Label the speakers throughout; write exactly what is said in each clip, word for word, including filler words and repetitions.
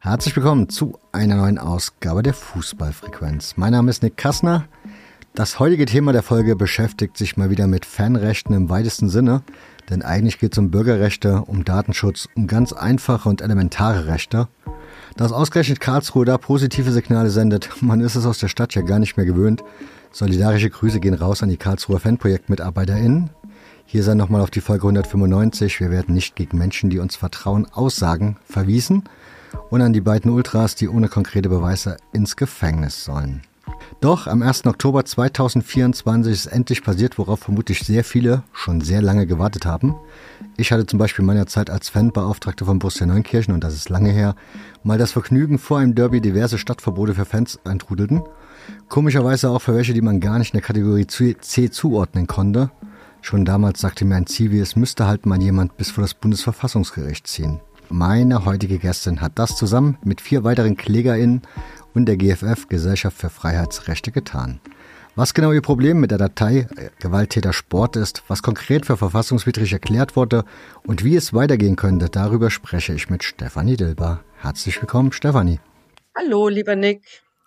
Speaker 1: Herzlich willkommen zu einer neuen Ausgabe der Fußballfrequenz. Mein Name ist Nick Kassner. Das heutige Thema der Folge beschäftigt sich mal wieder mit Fanrechten im weitesten Sinne, denn eigentlich geht es um Bürgerrechte, um Datenschutz, um ganz einfache und elementare Rechte. Dass ausgerechnet Karlsruhe da positive Signale sendet, man ist es aus der Stadt ja gar nicht mehr gewöhnt. Solidarische Grüße gehen raus an die Karlsruher FanprojektmitarbeiterInnen. Hier sei nochmal auf die Folge hundertfünfundneunzig, wir werden nicht gegen Menschen, die uns vertrauen, Aussagen verwiesen. Und an die beiden Ultras, die ohne konkrete Beweise ins Gefängnis sollen. Doch am ersten Oktober zweitausendvierundzwanzig ist endlich passiert, worauf vermutlich sehr viele schon sehr lange gewartet haben. Ich hatte zum Beispiel in meiner Zeit als Fanbeauftragter von Borussia Neunkirchen, und das ist lange her, mal das Vergnügen, vor einem Derby diverse Stadtverbote für Fans eintrudelten. Komischerweise auch für welche, die man gar nicht in der Kategorie C zuordnen konnte. Schon damals sagte mir ein Zivi, es müsste halt mal jemand bis vor das Bundesverfassungsgericht ziehen. Meine heutige Gästin hat das zusammen mit vier weiteren KlägerInnen und der G F F, Gesellschaft für Freiheitsrechte, getan. Was genau ihr Problem mit der Datei Gewalttäter Sport ist, was konkret für verfassungswidrig erklärt wurde und wie es weitergehen könnte, darüber spreche ich mit Stefanie Dilber. Herzlich willkommen, Stefanie.
Speaker 2: Hallo, lieber Nick.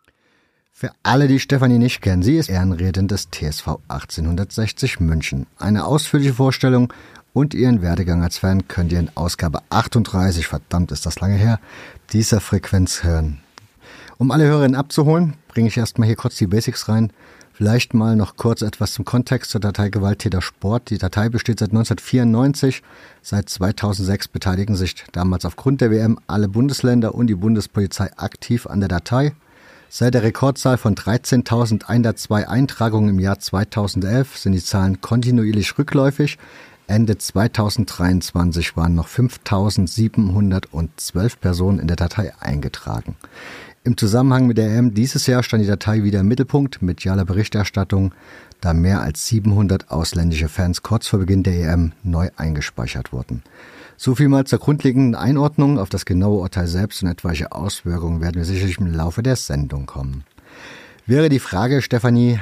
Speaker 1: Für alle, die Stefanie nicht kennen, sie ist Ehrenrätin des T S V achtzehnhundertsechzig München. Eine ausführliche Vorstellung und ihren Werdegang als Fan könnt ihr in Ausgabe achtunddreißig, verdammt ist das lange her, dieser Frequenz hören. Um alle Hörerinnen abzuholen, bringe ich erstmal hier kurz die Basics rein. Vielleicht mal noch kurz etwas zum Kontext zur Datei Gewalttäter Sport. Die Datei besteht seit neunzehnhundertvierundneunzig. Seit zweitausendsechs beteiligen sich damals aufgrund der W M alle Bundesländer und die Bundespolizei aktiv an der Datei. Seit der Rekordzahl von dreizehntausendeinhundertzwei Eintragungen im Jahr zweitausendelf sind die Zahlen kontinuierlich rückläufig. Ende zweitausenddreiundzwanzig waren noch fünftausendsiebenhundertzwölf Personen in der Datei eingetragen. Im Zusammenhang mit der E M dieses Jahr stand die Datei wieder im Mittelpunkt medialer Berichterstattung, da mehr als siebenhundert ausländische Fans kurz vor Beginn der E M neu eingespeichert wurden. So viel mal zur grundlegenden Einordnung. Auf das genaue Urteil selbst und etwaige Auswirkungen werden wir sicherlich im Laufe der Sendung kommen. Wäre die Frage, Stefanie,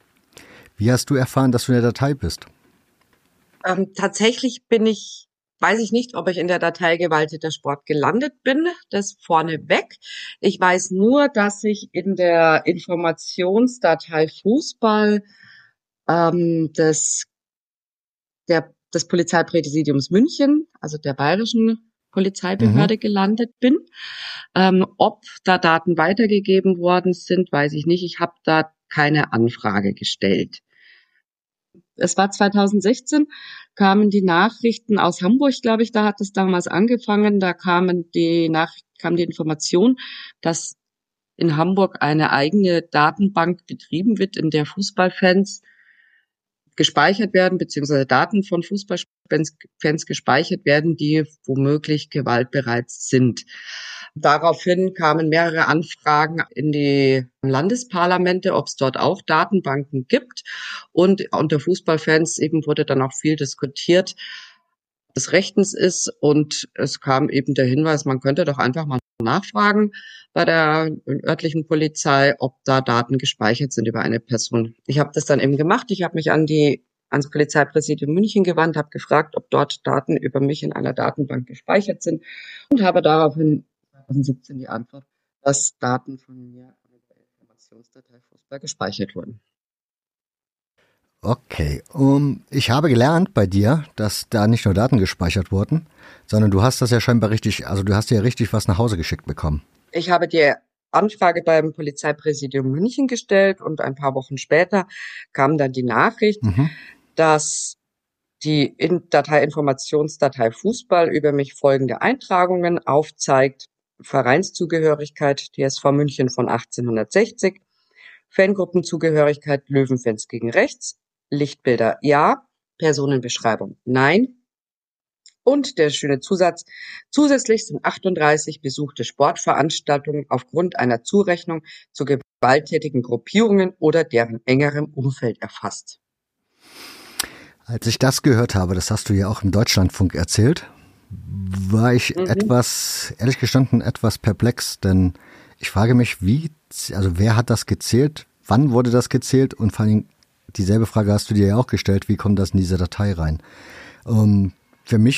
Speaker 1: wie hast du erfahren, dass du in der Datei bist?
Speaker 2: Ähm, tatsächlich bin ich, weiß ich nicht, ob ich in der Datei Gewalttäter Sport gelandet bin, das vorneweg. Ich weiß nur, dass ich in der Informationsdatei Fußball ähm, des, der, des Polizeipräsidiums München, also der bayerischen Polizeibehörde, mhm. gelandet bin. Ähm, ob da Daten weitergegeben worden sind, weiß ich nicht. Ich habe da keine Anfrage gestellt. Es war zweitausendsechzehn, kamen die Nachrichten aus Hamburg, glaube ich, da hat es damals angefangen. Da kamen die Nachrichten, kam die Information, dass in Hamburg eine eigene Datenbank betrieben wird, in der Fußballfans gespeichert werden, beziehungsweise Daten von Fußballfans gespeichert werden, die womöglich gewaltbereit sind. Daraufhin kamen mehrere Anfragen in die Landesparlamente, ob es dort auch Datenbanken gibt. Und unter Fußballfans eben wurde dann auch viel diskutiert, des Rechtens ist. Und es kam eben der Hinweis, man könnte doch einfach mal nachfragen bei der örtlichen Polizei, ob da Daten gespeichert sind über eine Person. Ich habe das dann eben gemacht. Ich habe mich an die ans Polizeipräsidium München gewandt, habe gefragt, ob dort Daten über mich in einer Datenbank gespeichert sind und habe daraufhin zweitausendsiebzehn die Antwort, dass Daten von mir in der Informationsdatei Fußball gespeichert wurden.
Speaker 1: Okay, um, ich habe gelernt bei dir, dass da nicht nur Daten gespeichert wurden, sondern du hast das ja scheinbar richtig, also du hast dir ja richtig was nach Hause geschickt bekommen.
Speaker 2: Ich habe die Anfrage beim Polizeipräsidium München gestellt und ein paar Wochen später kam dann die Nachricht, mhm. dass die in Datei Informationsdatei Fußball über mich folgende Eintragungen aufzeigt: Vereinszugehörigkeit T S V München von achtzehnhundertsechzig, Fangruppenzugehörigkeit Löwenfans gegen rechts, Lichtbilder ja, Personenbeschreibung nein. Und der schöne Zusatz: Zusätzlich sind achtunddreißig besuchte Sportveranstaltungen aufgrund einer Zurechnung zu gewalttätigen Gruppierungen oder deren engerem Umfeld erfasst.
Speaker 1: Als ich das gehört habe, das hast du ja auch im Deutschlandfunk erzählt, war ich mhm. etwas, ehrlich gestanden, etwas perplex, denn ich frage mich, wie, also wer hat das gezählt, wann wurde das gezählt und vor allem dieselbe Frage hast du dir ja auch gestellt, wie kommt das in diese Datei rein? Um, für mich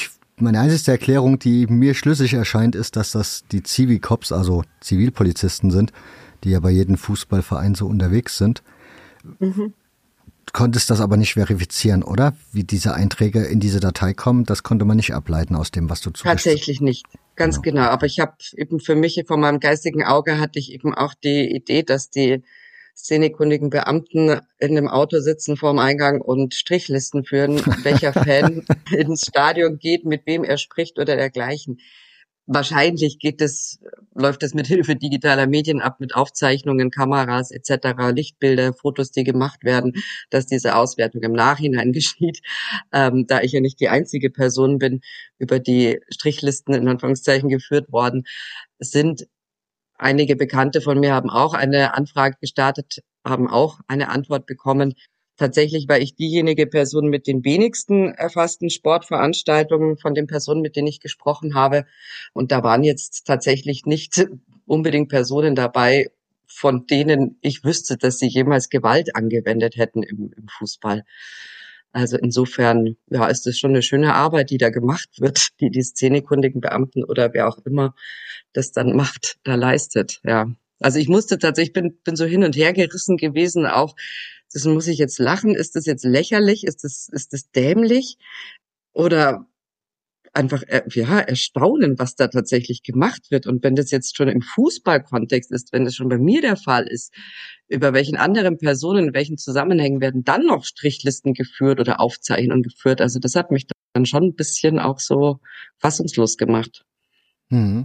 Speaker 1: meine einzige Erklärung, die mir schlüssig erscheint, ist, dass das die Zivi-Cops, also Zivilpolizisten sind, die ja bei jedem Fußballverein so unterwegs sind.
Speaker 2: Mhm.
Speaker 1: Du konntest das aber nicht verifizieren, oder? Wie diese Einträge in diese Datei kommen, das konnte man nicht ableiten aus dem, was du zu
Speaker 2: Tatsächlich nicht, ganz
Speaker 1: Genau.
Speaker 2: genau. Aber ich habe eben für mich, vor meinem geistigen Auge hatte ich eben auch die Idee, dass die szenekundigen Beamten in einem Auto sitzen vorm Eingang und Strichlisten führen, welcher Fan ins Stadion geht, mit wem er spricht oder dergleichen. Wahrscheinlich geht es, läuft es mit Hilfe digitaler Medien ab, mit Aufzeichnungen, Kameras et cetera, Lichtbilder, Fotos, die gemacht werden, dass diese Auswertung im Nachhinein geschieht. Ähm, da ich ja nicht die einzige Person bin, über die Strichlisten in Anführungszeichen geführt worden sind. Einige Bekannte von mir haben auch eine Anfrage gestartet, haben auch eine Antwort bekommen. Tatsächlich war ich diejenige Person mit den wenigsten erfassten Sportveranstaltungen von den Personen, mit denen ich gesprochen habe. Und da waren jetzt tatsächlich nicht unbedingt Personen dabei, von denen ich wüsste, dass sie jemals Gewalt angewendet hätten im, im Fußball. Also insofern, ja, ist es schon eine schöne Arbeit, die da gemacht wird, die die szenekundigen Beamten oder wer auch immer das dann macht, da leistet, ja. Also ich musste tatsächlich, bin, bin so hin und her gerissen gewesen, auch, das muss ich jetzt lachen, ist das jetzt lächerlich, ist das, ist das dämlich oder einfach, äh, ja, erstaunen, was da tatsächlich gemacht wird. Und wenn das jetzt schon im Fußballkontext ist, wenn das schon bei mir der Fall ist, über welchen anderen Personen, in welchen Zusammenhängen werden dann noch Strichlisten geführt oder Aufzeichnungen geführt? Also das hat mich dann schon ein bisschen auch so fassungslos gemacht.
Speaker 1: Mhm.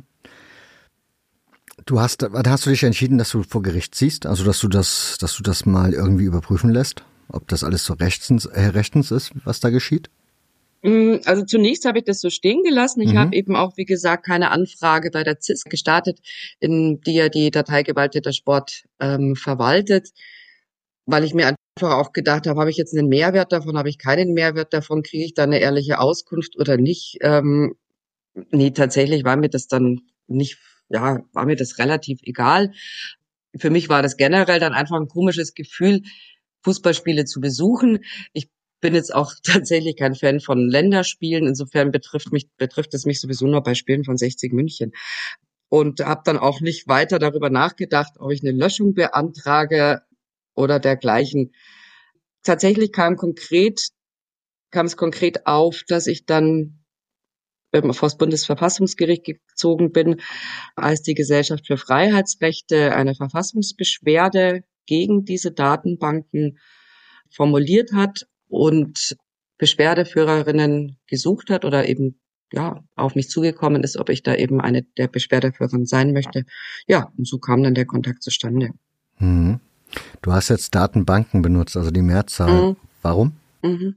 Speaker 1: Du hast, da hast du dich entschieden, dass du vor Gericht ziehst, also dass du das, dass du das mal irgendwie überprüfen lässt, ob das alles so rechtens, äh, rechtens ist, was da geschieht?
Speaker 2: Also zunächst habe ich das so stehen gelassen. Ich habe
Speaker 1: Mhm.
Speaker 2: eben auch, wie gesagt, keine Anfrage bei der Z I S gestartet, in die ja die Datei Gewalttäter Sport ähm, verwaltet, weil ich mir einfach auch gedacht habe, habe ich jetzt einen Mehrwert davon, habe ich keinen Mehrwert davon, kriege ich da eine ehrliche Auskunft oder nicht? Ähm, nee, tatsächlich war mir das dann nicht, ja, war mir das relativ egal. Für mich war das generell dann einfach ein komisches Gefühl, Fußballspiele zu besuchen. Ich bin jetzt auch tatsächlich kein Fan von Länderspielen. Insofern betrifft mich, betrifft es mich sowieso nur bei Spielen von sechzig München. Und habe dann auch nicht weiter darüber nachgedacht, ob ich eine Löschung beantrage oder dergleichen. Tatsächlich kam konkret, kam es konkret auf, dass ich dann ähm, vor das Bundesverfassungsgericht gezogen bin, als die Gesellschaft für Freiheitsrechte eine Verfassungsbeschwerde gegen diese Datenbanken formuliert hat und Beschwerdeführerinnen gesucht hat oder eben ja auf mich zugekommen ist, ob ich da eben eine der Beschwerdeführerinnen sein möchte. Ja, und so kam dann der Kontakt zustande.
Speaker 1: Mhm. Du hast jetzt Datenbanken benutzt, also die Mehrzahl.
Speaker 2: Mhm.
Speaker 1: Warum?
Speaker 2: Mhm.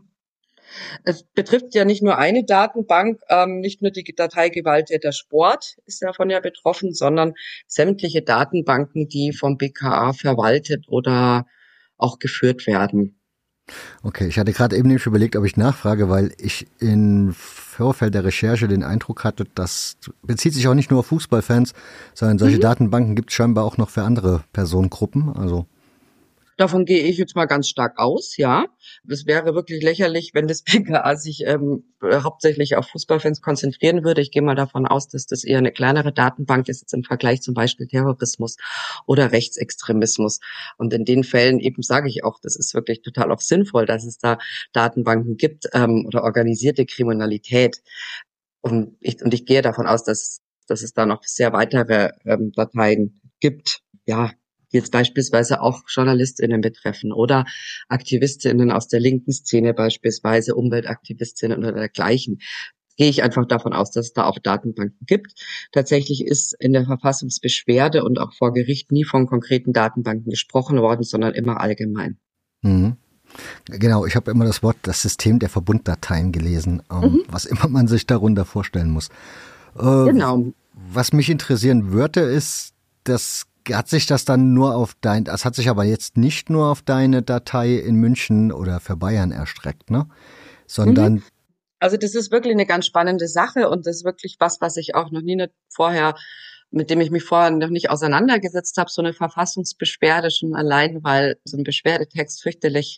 Speaker 2: Es betrifft ja nicht nur eine Datenbank, ähm, nicht nur die Datei Gewalttäter Sport ist davon ja betroffen, sondern sämtliche Datenbanken, die vom B K A verwaltet oder auch geführt werden.
Speaker 1: Okay, ich hatte gerade eben nämlich überlegt, ob ich nachfrage, weil ich im Vorfeld der Recherche den Eindruck hatte, das bezieht sich auch nicht nur auf Fußballfans, sondern solche
Speaker 2: Mhm.
Speaker 1: Datenbanken gibt es scheinbar auch noch für andere Personengruppen. Also
Speaker 2: Davon gehe ich jetzt mal ganz stark aus, ja. Es wäre wirklich lächerlich, wenn das B K A sich ähm, hauptsächlich auf Fußballfans konzentrieren würde. Ich gehe mal davon aus, dass das eher eine kleinere Datenbank ist, jetzt im Vergleich zum Beispiel Terrorismus oder Rechtsextremismus. Und in den Fällen eben sage ich auch, das ist wirklich total auch sinnvoll, dass es da Datenbanken gibt ähm, oder organisierte Kriminalität. Und ich, und ich gehe davon aus, dass, dass es da noch sehr weitere ähm, Dateien gibt. Ja, die jetzt beispielsweise auch JournalistInnen betreffen oder AktivistInnen aus der linken Szene, beispielsweise UmweltaktivistInnen oder dergleichen. Gehe ich einfach davon aus, dass es da auch Datenbanken gibt. Tatsächlich ist in der Verfassungsbeschwerde und auch vor Gericht nie von konkreten Datenbanken gesprochen worden, sondern immer allgemein.
Speaker 1: mhm. Genau, ich habe immer das Wort das System der Verbunddateien gelesen, ähm,
Speaker 2: Mhm,
Speaker 1: was immer man sich darunter vorstellen muss. Äh,
Speaker 2: genau.
Speaker 1: was mich interessieren würde, ist, das hat sich das dann nur auf dein, das hat sich aber jetzt nicht nur auf deine Datei in München oder für Bayern erstreckt, ne?
Speaker 2: Mhm.
Speaker 1: Sondern,
Speaker 2: Also das ist wirklich eine ganz spannende Sache und das ist wirklich was, was ich auch noch nie nicht vorher, mit dem ich mich vorher noch nicht auseinandergesetzt habe, so eine Verfassungsbeschwerde schon allein, weil so ein Beschwerdetext fürchterlich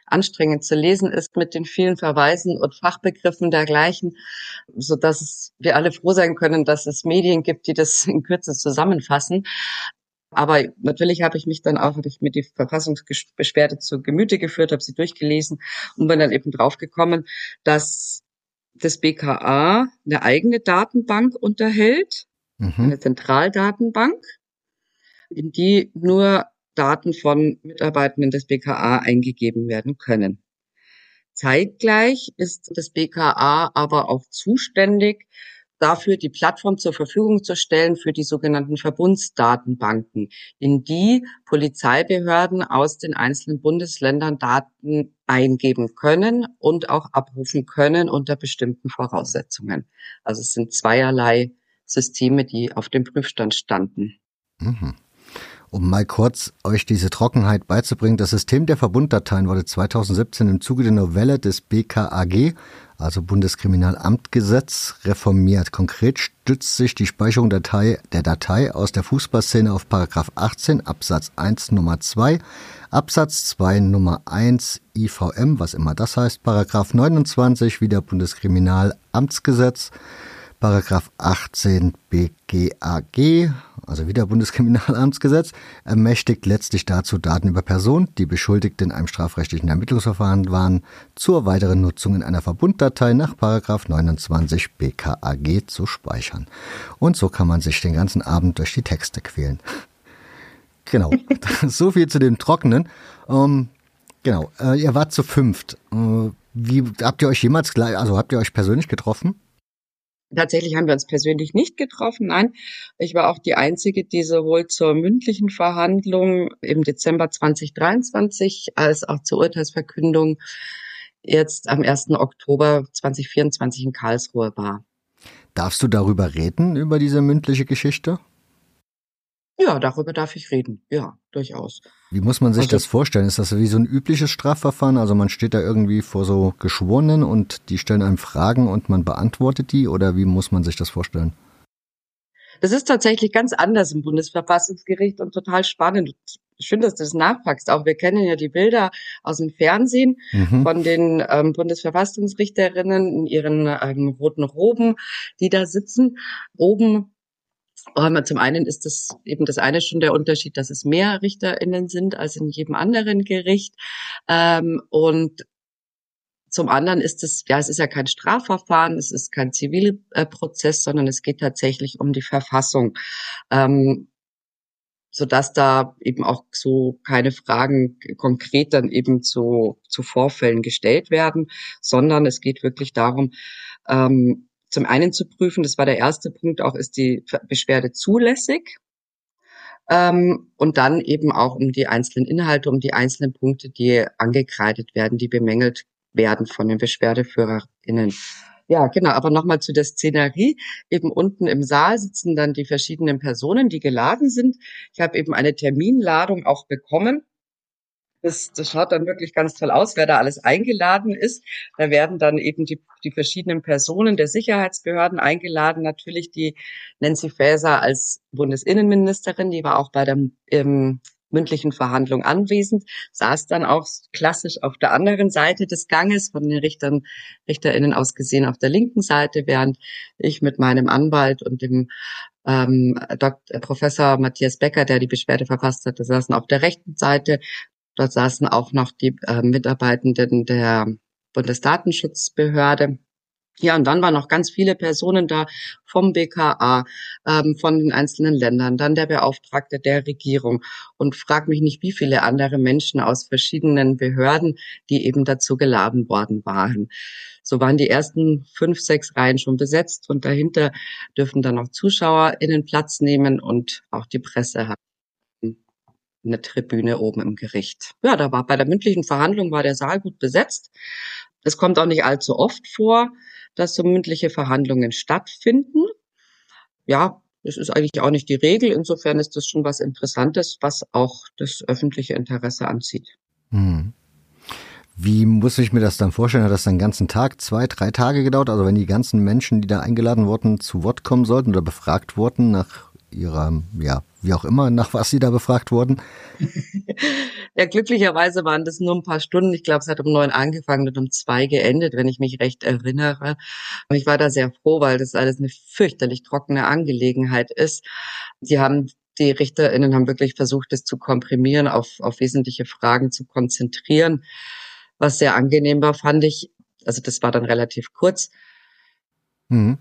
Speaker 2: anstrengend zu lesen ist mit den vielen Verweisen und Fachbegriffen dergleichen, so dass es, wir alle froh sein können, dass es Medien gibt, die das in Kürze zusammenfassen. Aber natürlich habe ich mich dann auch, habe ich mir die Verfassungsbeschwerde zu Gemüte geführt, habe sie durchgelesen und bin dann eben draufgekommen, dass das B K A eine eigene Datenbank unterhält, mhm. eine Zentraldatenbank, in die nur Daten von Mitarbeitenden des B K A eingegeben werden können. Zeitgleich ist das B K A aber auch zuständig, dafür die Plattform zur Verfügung zu stellen für die sogenannten Verbundsdatenbanken, in die Polizeibehörden aus den einzelnen Bundesländern Daten eingeben können und auch abrufen können unter bestimmten Voraussetzungen. Also es sind zweierlei Systeme, die auf dem Prüfstand standen.
Speaker 1: Mhm. Um mal kurz euch diese Trockenheit beizubringen, das System der Verbunddateien wurde zweitausendsiebzehn im Zuge der Novelle des B K A G, also Bundeskriminalamtgesetz, reformiert. Konkret stützt sich die Speicherung Datei, der Datei aus der Fußballszene auf Paragraph achtzehn Absatz eins Nummer zwei, Absatz zwei Nummer eins I V M, was immer das heißt, Paragraph neunundzwanzig wieder Bundeskriminalamtsgesetz, Paragraph achtzehn B G A G, also wieder Bundeskriminalamtsgesetz, ermächtigt letztlich dazu, Daten über Personen, die beschuldigt in einem strafrechtlichen Ermittlungsverfahren waren, zur weiteren Nutzung in einer Verbunddatei nach Paragraph neunundzwanzig B K A G zu speichern. Und so kann man sich den ganzen Abend durch die Texte quälen. Genau, so viel zu dem Trockenen. Ähm, genau, äh, ihr wart zu fünft. Äh, wie habt ihr euch jemals gleich, also habt ihr euch persönlich getroffen?
Speaker 2: Tatsächlich haben wir uns persönlich nicht getroffen, nein. Ich war auch die Einzige, die sowohl zur mündlichen Verhandlung im Dezember zweitausenddreiundzwanzig als auch zur Urteilsverkündung jetzt am ersten Oktober zweitausendvierundzwanzig in Karlsruhe war.
Speaker 1: Darfst du darüber reden, über diese mündliche Geschichte?
Speaker 2: Ja, darüber darf ich reden. Ja, durchaus.
Speaker 1: Wie muss man sich also, das vorstellen? Ist das wie so ein übliches Strafverfahren? Also man steht da irgendwie vor so Geschworenen und die stellen einem Fragen und man beantwortet die? Oder wie muss man sich das vorstellen?
Speaker 2: Das ist tatsächlich ganz anders im Bundesverfassungsgericht und total spannend. Schön, dass du das nachpackst. Auch wir kennen ja die Bilder aus dem Fernsehen mhm. von den ähm, Bundesverfassungsrichterinnen in ihren ähm, roten Roben, die da sitzen. Oben Aber zum einen ist das eben das eine schon der Unterschied, dass es mehr RichterInnen sind als in jedem anderen Gericht. Ähm, und zum anderen ist es, ja, es ist ja kein Strafverfahren, es ist kein Zivilprozess, sondern es geht tatsächlich um die Verfassung. Ähm, sodass da eben auch so keine Fragen konkret dann eben zu, zu Vorfällen gestellt werden, sondern es geht wirklich darum, ähm, zum einen zu prüfen, das war der erste Punkt auch, ist die Beschwerde zulässig? Ähm, und dann eben auch um die einzelnen Inhalte, um die einzelnen Punkte, die angekreidet werden, die bemängelt werden von den BeschwerdeführerInnen. Ja, genau, aber nochmal zu der Szenerie. Eben unten im Saal sitzen dann die verschiedenen Personen, die geladen sind. Ich habe eben eine Terminladung auch bekommen. Das, das schaut dann wirklich ganz toll aus, wer da alles eingeladen ist. Da werden dann eben die, die verschiedenen Personen der Sicherheitsbehörden eingeladen. Natürlich die Nancy Faeser als Bundesinnenministerin, die war auch bei der ähm, mündlichen Verhandlung anwesend, saß dann auch klassisch auf der anderen Seite des Ganges, von den Richtern, RichterInnen aus gesehen auf der linken Seite, während ich mit meinem Anwalt und dem ähm, Doktor Professor Matthias Becker, der die Beschwerde verfasst hatte, saßen auf der rechten Seite. Dort saßen auch noch die äh, Mitarbeitenden der Bundesdatenschutzbehörde. Ja, und dann waren noch ganz viele Personen da vom B K A, ähm, von den einzelnen Ländern, dann der Beauftragte der Regierung und frag mich nicht, wie viele andere Menschen aus verschiedenen Behörden, die eben dazu geladen worden waren. So waren die ersten fünf, sechs Reihen schon besetzt und dahinter dürfen dann noch ZuschauerInnen Platz nehmen und auch die Presse hat eine Tribüne oben im Gericht. Ja, da war bei der mündlichen Verhandlung war der Saal gut besetzt. Es kommt auch nicht allzu oft vor, dass so mündliche Verhandlungen stattfinden. Ja, das ist eigentlich auch nicht die Regel. Insofern ist das schon was Interessantes, was auch das öffentliche Interesse anzieht.
Speaker 1: Hm. Wie muss ich mir das dann vorstellen? Hat das dann den ganzen Tag, zwei, drei Tage gedauert? Also wenn die ganzen Menschen, die da eingeladen wurden, zu Wort kommen sollten oder befragt wurden nach ihrer ja, wie auch immer, nach was Sie da befragt wurden?
Speaker 2: Ja, glücklicherweise waren das nur ein paar Stunden. Ich glaube, es hat um neun angefangen und um zwei geendet, wenn ich mich recht erinnere. Und ich war da sehr froh, weil das alles eine fürchterlich trockene Angelegenheit ist. Die haben, die RichterInnen haben wirklich versucht, das zu komprimieren, auf, auf wesentliche Fragen zu konzentrieren, was sehr angenehm war, fand ich. Also das war dann relativ kurz.
Speaker 1: Mhm.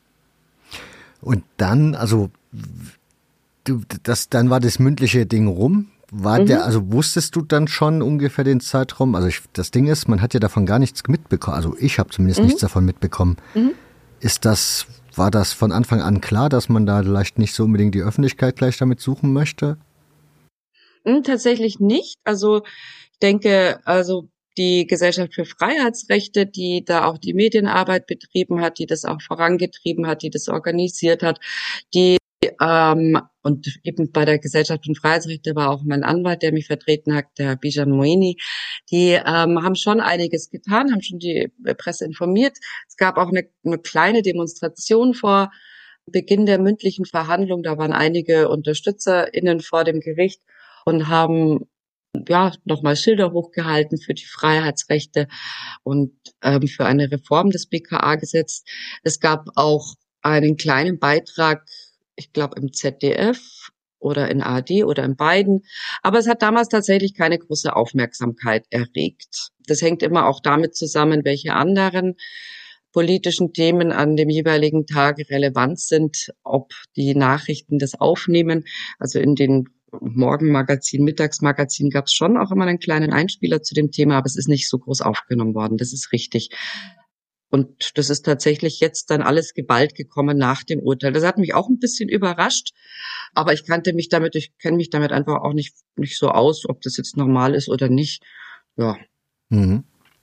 Speaker 1: Und dann, also du, das, dann war das mündliche Ding rum. War mhm. der, also wusstest du dann schon ungefähr den Zeitraum? Also ich, das Ding ist, man hat ja davon gar nichts mitbekommen. Also ich habe zumindest mhm. nichts davon mitbekommen. Mhm. Ist das, war das von Anfang an klar, dass man da vielleicht nicht so unbedingt die Öffentlichkeit gleich damit suchen möchte?
Speaker 2: Mhm, tatsächlich nicht. Also ich denke, also die Gesellschaft für Freiheitsrechte, die da auch die Medienarbeit betrieben hat, die das auch vorangetrieben hat, die das organisiert hat, die ähm, und eben bei der Gesellschaft für Freiheitsrechte war auch mein Anwalt, der mich vertreten hat, der Bijan Moini, die ähm, haben schon einiges getan, haben schon die Presse informiert. Es gab auch eine, eine kleine Demonstration vor Beginn der mündlichen Verhandlung. Da waren einige UnterstützerInnen vor dem Gericht und haben ja nochmal Schilder hochgehalten für die Freiheitsrechte und ähm, für eine Reform des B K A-Gesetzes. Es gab auch einen kleinen Beitrag, ich glaube im Z D F oder in A R D oder in beiden. Aber es hat damals tatsächlich keine große Aufmerksamkeit erregt. Das hängt immer auch damit zusammen, welche anderen politischen Themen an dem jeweiligen Tag relevant sind, ob die Nachrichten das aufnehmen. Also in den Morgenmagazin, Mittagsmagazin gab es schon auch immer einen kleinen Einspieler zu dem Thema, aber es ist nicht so groß aufgenommen worden. Das ist richtig. Und das ist tatsächlich jetzt dann alles geballt gekommen nach dem Urteil. Das hat mich auch ein bisschen überrascht, aber ich kannte mich damit, ich kenne mich damit einfach auch nicht, nicht so aus, ob das jetzt normal ist oder nicht. Ja. Mhm.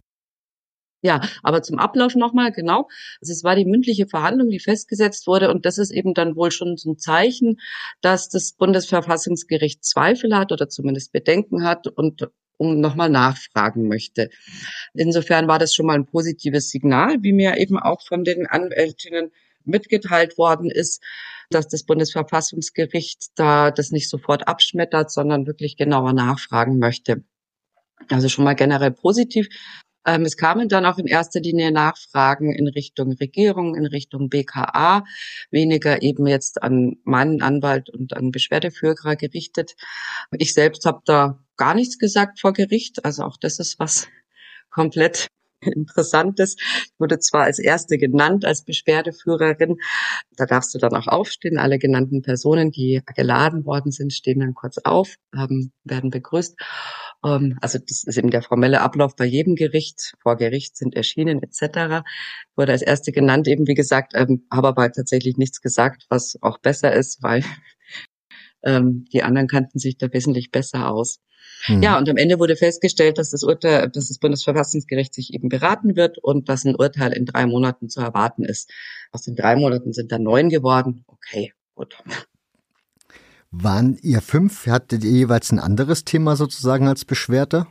Speaker 2: Ja, aber zum Ablauf nochmal, genau. Also es war die mündliche Verhandlung, die festgesetzt wurde und das ist eben dann wohl schon so ein Zeichen, dass das Bundesverfassungsgericht Zweifel hat oder zumindest Bedenken hat und um nochmal nachfragen möchte. Insofern war das schon mal ein positives Signal, wie mir eben auch von den Anwältinnen mitgeteilt worden ist, dass das Bundesverfassungsgericht da das nicht sofort abschmettert, sondern wirklich genauer nachfragen möchte. Also schon mal generell positiv. Ähm, es kamen dann auch in erster Linie Nachfragen in Richtung Regierung, in Richtung B K A, weniger eben jetzt an meinen Anwalt und an Beschwerdeführer gerichtet. Ich selbst habe da gar nichts gesagt vor Gericht, also auch das ist was komplett Interessantes. Ich wurde zwar als Erste genannt, als Beschwerdeführerin. Da darfst du dann auch aufstehen. Alle genannten Personen, die geladen worden sind, stehen dann kurz auf, ähm, werden begrüßt. Ähm, also das ist eben der formelle Ablauf bei jedem Gericht. Vor Gericht sind erschienen et cetera. Ich wurde als Erste genannt, eben wie gesagt, ähm, habe aber tatsächlich nichts gesagt, was auch besser ist, weil ähm, die anderen kannten sich da wesentlich besser aus. Mhm. Ja, und am Ende wurde festgestellt, dass das Urteil, dass das Bundesverfassungsgericht sich eben beraten wird und dass ein Urteil in drei Monaten zu erwarten ist. Aus den drei Monaten sind dann neun geworden. Okay, gut.
Speaker 1: Waren ihr fünf? Hattet ihr jeweils ein anderes Thema sozusagen als Beschwerde?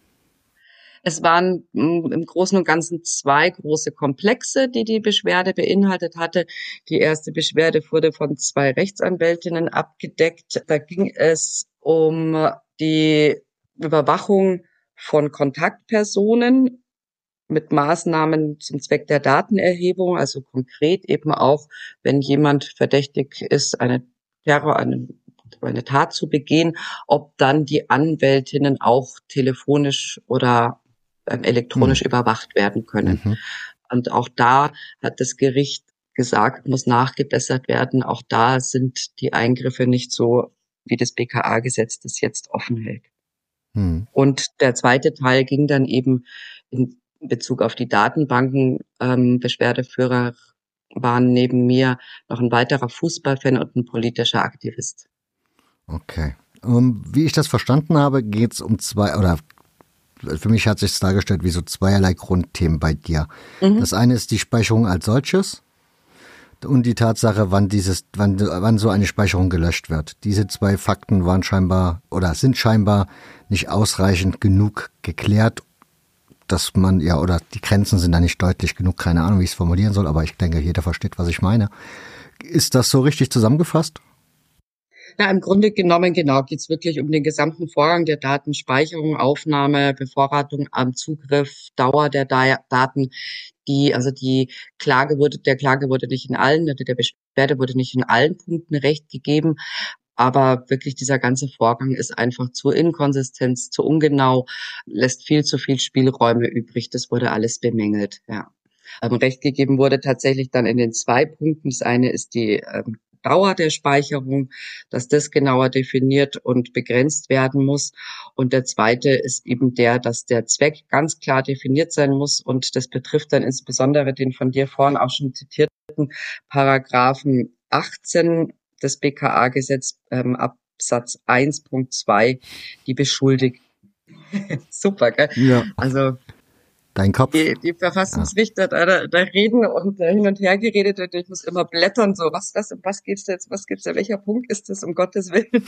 Speaker 2: Es waren im Großen und Ganzen zwei große Komplexe, die die Beschwerde beinhaltet hatte. Die erste Beschwerde wurde von zwei Rechtsanwältinnen abgedeckt. Da ging es um die Überwachung von Kontaktpersonen mit Maßnahmen zum Zweck der Datenerhebung, also konkret eben auch, wenn jemand verdächtig ist, eine Terror, eine, eine Tat zu begehen, ob dann die Anwältinnen auch telefonisch oder ähm, elektronisch mhm. überwacht werden können. Mhm. Und auch da hat das Gericht gesagt, muss nachgebessert werden. Auch da sind die Eingriffe nicht so, wie das B K A-Gesetz das jetzt offen hält. Mhm. Und der zweite Teil ging dann eben in Bezug auf die Datenbanken. Ähm, Beschwerdeführer waren neben mir noch ein weiterer Fußballfan und ein politischer Aktivist.
Speaker 1: Okay. Um, wie ich das verstanden habe, geht es um zwei, oder für mich hat sich es dargestellt wie so zweierlei Grundthemen bei dir. Mhm. Das eine ist die Speicherung als solches und die Tatsache, wann dieses, wann, wann so eine Speicherung gelöscht wird. Diese zwei Fakten waren scheinbar oder sind scheinbar nicht ausreichend genug geklärt, dass man, ja, oder die Grenzen sind da nicht deutlich genug, keine Ahnung, wie ich es formulieren soll, aber ich denke, jeder versteht, was ich meine. Ist das so richtig zusammengefasst?
Speaker 2: Na, im Grunde genommen, genau, geht es wirklich um den gesamten Vorgang der Datenspeicherung, Aufnahme, Bevorratung, am Zugriff, Dauer der Da- Daten. Die, also die Klage wurde, der Klage wurde nicht in allen, der Beschwerde wurde nicht in allen Punkten Recht gegeben. Aber wirklich dieser ganze Vorgang ist einfach zu inkonsistent, zu ungenau, lässt viel zu viel Spielräume übrig. Das wurde alles bemängelt, ja. Ähm, Recht gegeben wurde tatsächlich dann in den zwei Punkten. Das eine ist die ähm, Dauer der Speicherung, dass das genauer definiert und begrenzt werden muss. Und der zweite ist eben der, dass der Zweck ganz klar definiert sein muss. Und das betrifft dann insbesondere den von dir vorhin auch schon zitierten Paragraphen achtzehn des B K A-Gesetz, ähm, Absatz eins Punkt zwei, die Beschuldigten. Super, gell?
Speaker 1: Ja,
Speaker 2: Also
Speaker 1: dein Kopf.
Speaker 2: die, die Verfassungsrichter da, da, da reden und da hin und her geredet und ich muss immer blättern, so, was, was, um was geht's jetzt, was gibt's da, welcher Punkt ist das, um Gottes Willen?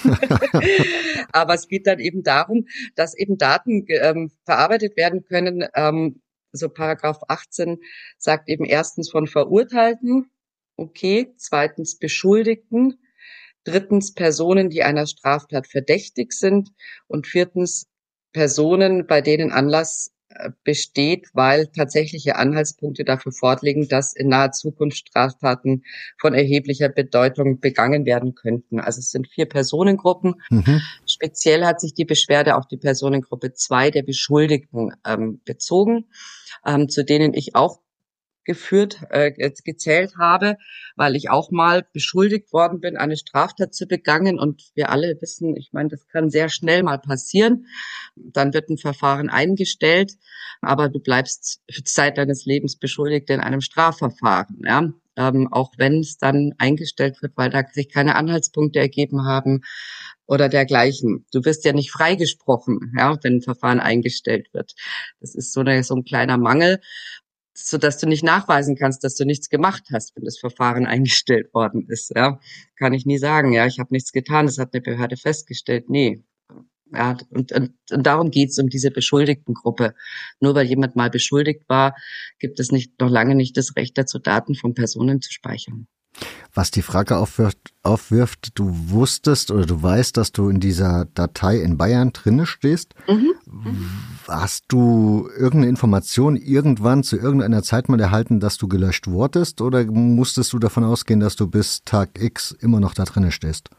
Speaker 2: Aber es geht dann eben darum, dass eben Daten ähm, verarbeitet werden können. Ähm, so Paragraph achtzehn sagt eben erstens von Verurteilten, okay, zweitens Beschuldigten, drittens Personen, die einer Straftat verdächtig sind und viertens Personen, bei denen Anlass äh, besteht, weil tatsächliche Anhaltspunkte dafür fortliegen, dass in naher Zukunft Straftaten von erheblicher Bedeutung begangen werden könnten. Also es sind vier Personengruppen.
Speaker 1: Mhm.
Speaker 2: Speziell hat sich die Beschwerde auf die Personengruppe zwei der Beschuldigten ähm, bezogen, ähm, zu denen ich auch geführt, äh, gezählt habe, weil ich auch mal beschuldigt worden bin, eine Straftat zu begangen. Und wir alle wissen, ich meine, das kann sehr schnell mal passieren. Dann wird ein Verfahren eingestellt, aber du bleibst für die Zeit deines Lebens beschuldigt in einem Strafverfahren. Ja? Ähm, auch wenn es dann eingestellt wird, weil da sich keine Anhaltspunkte ergeben haben oder dergleichen. Du wirst ja nicht freigesprochen, ja, wenn ein Verfahren eingestellt wird. Das ist so, eine, so ein kleiner Mangel, so dass du nicht nachweisen kannst, dass du nichts gemacht hast, wenn das Verfahren eingestellt worden ist. Ja, kann ich nie sagen. Ja, ich habe nichts getan. Das hat eine Behörde festgestellt. Nee. Ja, und, und, und darum geht's, um diese Beschuldigtengruppe. Nur weil jemand mal beschuldigt war, gibt es nicht noch lange nicht das Recht dazu, Daten von Personen zu speichern.
Speaker 1: Was die Frage aufwirft, aufwirft, du wusstest oder du weißt, dass du in dieser Datei in Bayern drinne stehst.
Speaker 2: Mhm.
Speaker 1: Hast du irgendeine Information irgendwann zu irgendeiner Zeit mal erhalten, dass du gelöscht wurdest, oder musstest du davon ausgehen, dass du bis Tag X immer noch da drinne stehst?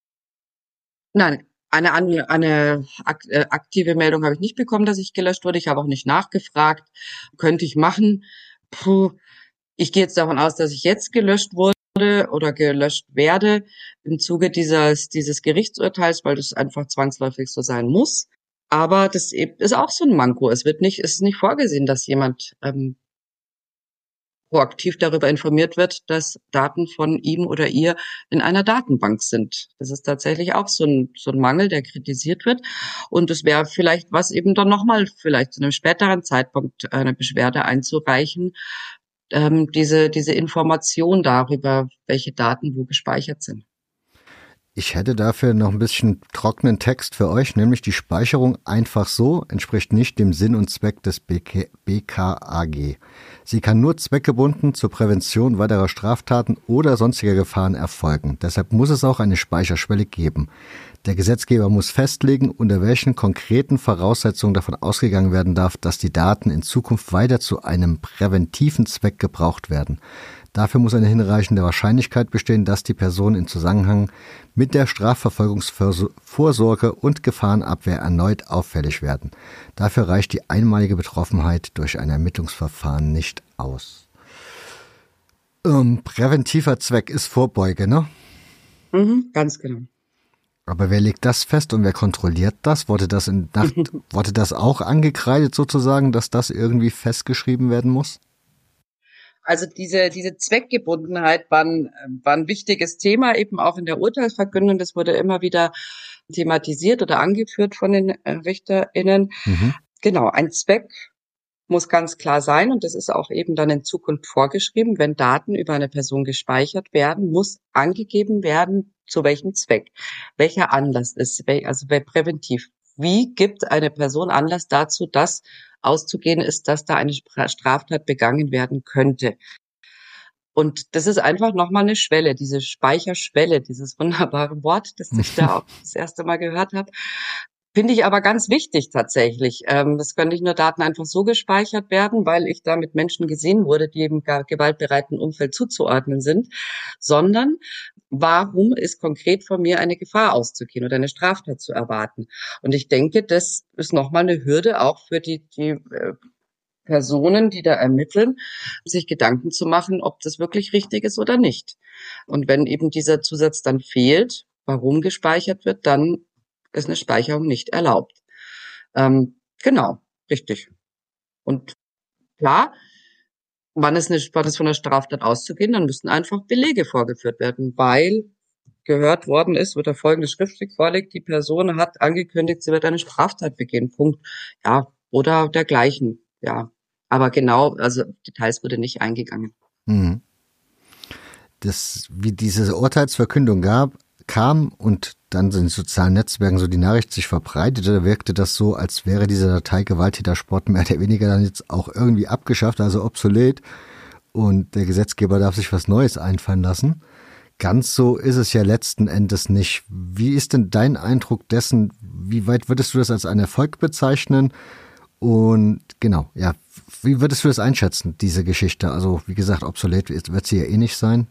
Speaker 2: Nein, eine, eine, eine aktive Meldung habe ich nicht bekommen, dass ich gelöscht wurde. Ich habe auch nicht nachgefragt. Könnte ich machen. Puh. Ich gehe jetzt davon aus, dass ich jetzt gelöscht wurde oder gelöscht werde im Zuge dieses, dieses Gerichtsurteils, weil das einfach zwangsläufig so sein muss. Aber das ist auch so ein Manko. Es wird nicht, es ist nicht vorgesehen, dass jemand ähm, proaktiv darüber informiert wird, dass Daten von ihm oder ihr in einer Datenbank sind. Das ist tatsächlich auch so ein, so ein Mangel, der kritisiert wird. Und es wäre vielleicht was eben dann nochmal vielleicht zu einem späteren Zeitpunkt eine Beschwerde einzureichen, ähm, diese, diese Information darüber, welche Daten wo gespeichert sind.
Speaker 1: Ich hätte dafür noch ein bisschen trockenen Text für euch, nämlich die Speicherung einfach so entspricht nicht dem Sinn und Zweck des B K A G. Sie kann nur zweckgebunden zur Prävention weiterer Straftaten oder sonstiger Gefahren erfolgen. Deshalb muss es auch eine Speicherschwelle geben. Der Gesetzgeber muss festlegen, unter welchen konkreten Voraussetzungen davon ausgegangen werden darf, dass die Daten in Zukunft weiter zu einem präventiven Zweck gebraucht werden. Dafür muss eine hinreichende Wahrscheinlichkeit bestehen, dass die Personen in Zusammenhang mit der Strafverfolgungsvorsorge und Gefahrenabwehr erneut auffällig werden. Dafür reicht die einmalige Betroffenheit durch ein Ermittlungsverfahren nicht aus. Ähm, präventiver Zweck ist Vorbeuge, ne?
Speaker 2: Mhm, ganz genau.
Speaker 1: Aber wer legt das fest und wer kontrolliert das? Wurde das in Nacht, wurde das auch angekreidet sozusagen, dass das irgendwie festgeschrieben werden muss?
Speaker 2: Also diese, diese Zweckgebundenheit war ein, war ein wichtiges Thema, eben auch in der Urteilsverkündung. Das wurde immer wieder thematisiert oder angeführt von den RichterInnen.
Speaker 1: Mhm.
Speaker 2: Genau, ein Zweck muss ganz klar sein und das ist auch eben dann in Zukunft vorgeschrieben. Wenn Daten über eine Person gespeichert werden, muss angegeben werden, zu welchem Zweck, welcher Anlass ist, also präventiv. Wie gibt eine Person Anlass dazu, dass auszugehen ist, dass da eine Straftat begangen werden könnte? Und das ist einfach nochmal eine Schwelle, diese Speicherschwelle, dieses wunderbare Wort, das ich da auch das erste Mal gehört habe. Finde ich aber ganz wichtig tatsächlich. Ähm, es können nicht nur Daten einfach so gespeichert werden, weil ich da mit Menschen gesehen wurde, die im gewaltbereiten Umfeld zuzuordnen sind, sondern warum ist konkret von mir eine Gefahr auszugehen oder eine Straftat zu erwarten? Und ich denke, das ist nochmal eine Hürde auch für die, die äh, Personen, die da ermitteln, sich Gedanken zu machen, ob das wirklich richtig ist oder nicht. Und wenn eben dieser Zusatz dann fehlt, warum gespeichert wird, dann ist eine Speicherung nicht erlaubt. Ähm, genau, richtig. Und klar, wann ist, eine, wann ist von der Straftat auszugehen, dann müssten einfach Belege vorgeführt werden, weil gehört worden ist oder folgendes schriftlich vorliegt, die Person hat angekündigt, sie wird eine Straftat begehen, Punkt. Ja, oder dergleichen, ja. Aber genau, also Details wurde nicht eingegangen.
Speaker 1: Mhm. Das, wie diese Urteilsverkündung gab, kam und dann in den sozialen Netzwerken so die Nachricht sich verbreitete, wirkte das so, als wäre dieser Datei Gewalttätersport mehr oder weniger dann jetzt auch irgendwie abgeschafft, also obsolet, und der Gesetzgeber darf sich was Neues einfallen lassen. Ganz so ist es ja letzten Endes nicht. Wie ist denn dein Eindruck dessen? Wie weit würdest du das als einen Erfolg bezeichnen? Und genau, ja, wie würdest du das einschätzen, diese Geschichte? Also wie gesagt, obsolet wird sie ja eh nicht sein.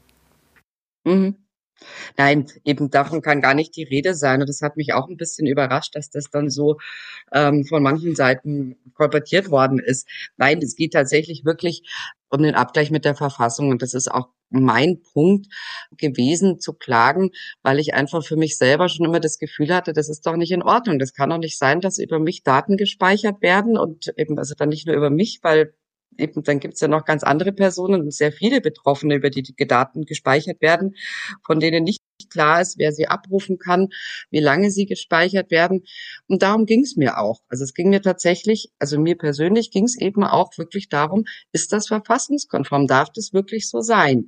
Speaker 2: Mhm. Nein, eben davon kann gar nicht die Rede sein. Und das hat mich auch ein bisschen überrascht, dass das dann so ähm, von manchen Seiten kolportiert worden ist. Nein, es geht tatsächlich wirklich um den Abgleich mit der Verfassung. Und das ist auch mein Punkt gewesen, zu klagen, weil ich einfach für mich selber schon immer das Gefühl hatte, das ist doch nicht in Ordnung. Das kann doch nicht sein, dass über mich Daten gespeichert werden und eben also dann nicht nur über mich, weil eben dann gibt's ja noch ganz andere Personen und sehr viele Betroffene, über die die Daten gespeichert werden, von denen nicht klar ist, wer sie abrufen kann, wie lange sie gespeichert werden. Und darum ging's mir auch. Also es ging mir tatsächlich, also mir persönlich ging's eben auch wirklich darum, ist das verfassungskonform? Darf das wirklich so sein?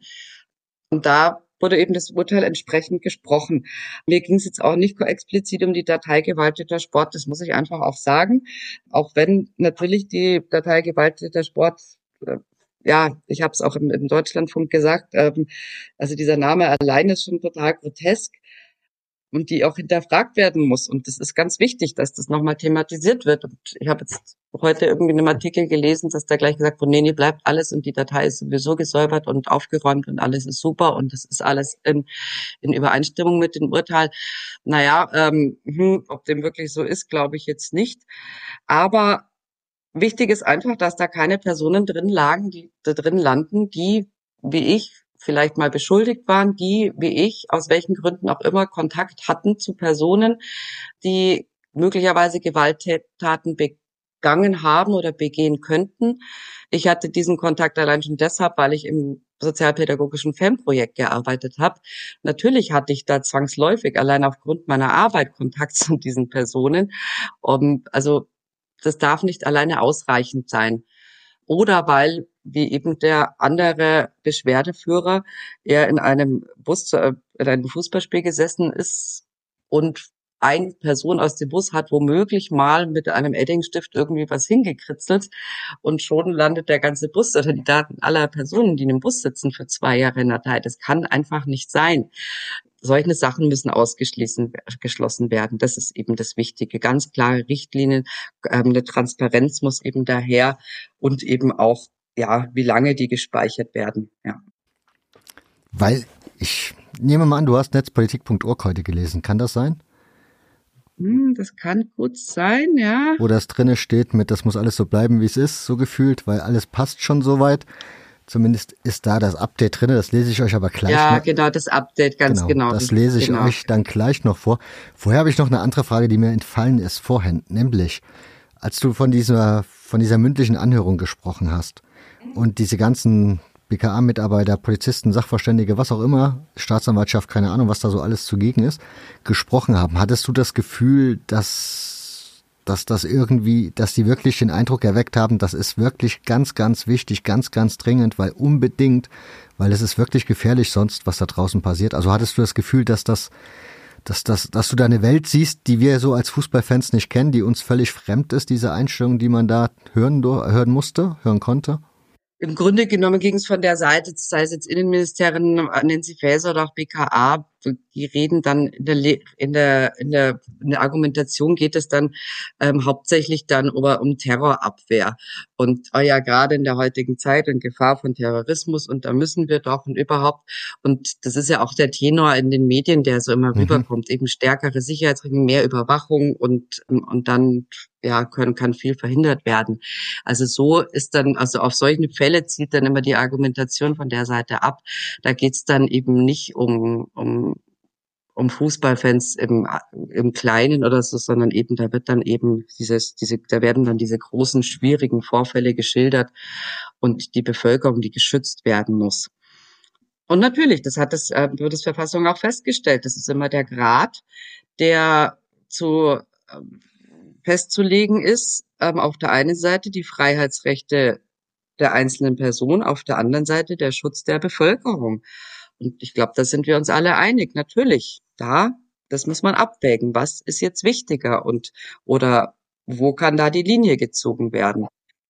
Speaker 2: Und da wurde eben das Urteil entsprechend gesprochen. Mir ging es jetzt auch nicht explizit um die Datei gewalttäter Sport, das muss ich einfach auch sagen. Auch wenn natürlich die Datei gewalttäter Sport, äh, ja, ich habe es auch im, im Deutschlandfunk gesagt, ähm, also dieser Name allein ist schon total grotesk und die auch hinterfragt werden muss. Und das ist ganz wichtig, dass das nochmal thematisiert wird. Und ich habe jetzt heute irgendwie in einem Artikel gelesen, dass da gleich gesagt wurde, nee, nee, bleibt alles und die Datei ist sowieso gesäubert und aufgeräumt und alles ist super und das ist alles in, in Übereinstimmung mit dem Urteil. Naja, ähm, hm, ob dem wirklich so ist, glaube ich jetzt nicht. Aber wichtig ist einfach, dass da keine Personen drin lagen, die da drin landen, die, wie ich, vielleicht mal beschuldigt waren, die, wie ich, aus welchen Gründen auch immer Kontakt hatten zu Personen, die möglicherweise Gewalttaten begangen haben oder begehen könnten. Ich hatte diesen Kontakt allein schon deshalb, weil ich im sozialpädagogischen F E M-Projekt gearbeitet habe. Natürlich hatte ich da zwangsläufig allein aufgrund meiner Arbeit Kontakt zu diesen Personen. Um, also das darf nicht alleine ausreichend sein. Oder weil, wie eben der andere Beschwerdeführer, er in einem Bus, zu, in einem Fußballspiel gesessen ist und eine Person aus dem Bus hat womöglich mal mit einem Eddingstift irgendwie was hingekritzelt und schon landet der ganze Bus oder die Daten aller Personen, die in dem Bus sitzen, für zwei Jahre in der Datei. Das kann einfach nicht sein. Solche Sachen müssen ausgeschlossen geschlossen werden. Das ist eben das Wichtige. Ganz klare Richtlinien, ähm, eine Transparenz muss eben daher und eben auch, ja, wie lange die gespeichert werden. Ja.
Speaker 1: Weil ich nehme mal an, du hast netzpolitik punkt org heute gelesen. Kann das sein?
Speaker 2: Hm, das kann gut sein, ja.
Speaker 1: Wo das drinne steht mit, das muss alles so bleiben, wie es ist, so gefühlt, weil alles passt schon soweit. Zumindest ist da das Update drin, das lese ich euch aber gleich
Speaker 2: Ja,
Speaker 1: noch.
Speaker 2: genau, das Update, ganz genau.
Speaker 1: genau. Das lese ich
Speaker 2: genau.
Speaker 1: euch dann gleich noch vor. Vorher habe ich noch eine andere Frage, die mir entfallen ist vorhin, nämlich, als du von dieser, von dieser mündlichen Anhörung gesprochen hast und diese ganzen B K A-Mitarbeiter, Polizisten, Sachverständige, was auch immer, Staatsanwaltschaft, keine Ahnung, was da so alles zugegen ist, gesprochen haben, hattest du das Gefühl, dass dass das irgendwie, dass die wirklich den Eindruck erweckt haben, das ist wirklich ganz, ganz wichtig, ganz, ganz dringend, weil unbedingt, weil es ist wirklich gefährlich sonst, was da draußen passiert. Also hattest du das Gefühl, dass das, dass das, dass du da eine Welt siehst, die wir so als Fußballfans nicht kennen, die uns völlig fremd ist, diese Einstellung, die man da hören, hören musste, hören konnte?
Speaker 2: Im Grunde genommen ging es von der Seite, sei es jetzt Innenministerin Nancy Faeser oder auch B K A, die reden dann in der in der in der, in der Argumentation geht es dann ähm, hauptsächlich dann über um Terrorabwehr und oh ja gerade in der heutigen Zeit in Gefahr von Terrorismus und da müssen wir doch und überhaupt und das ist ja auch der Tenor in den Medien, der so immer
Speaker 1: Mhm.
Speaker 2: rüberkommt, eben stärkere Sicherheitsregeln, mehr Überwachung und und dann ja können kann viel verhindert werden. Also so ist dann, also auf solche Fälle zieht dann immer die Argumentation von der Seite ab. Da geht's dann eben nicht um, um, um Fußballfans im, im Kleinen oder so, sondern eben, da wird dann eben dieses, diese, da werden dann diese großen, schwierigen Vorfälle geschildert und die Bevölkerung, die geschützt werden muss. Und natürlich, das hat das, äh, Bundesverfassung auch festgestellt. Das ist immer der Grad, der zu, ähm, festzulegen ist, ähm, auf der einen Seite die Freiheitsrechte der einzelnen Person, auf der anderen Seite der Schutz der Bevölkerung. Und ich glaube, da sind wir uns alle einig. Natürlich, da, das muss man abwägen. Was ist jetzt wichtiger und oder wo kann da die Linie gezogen werden?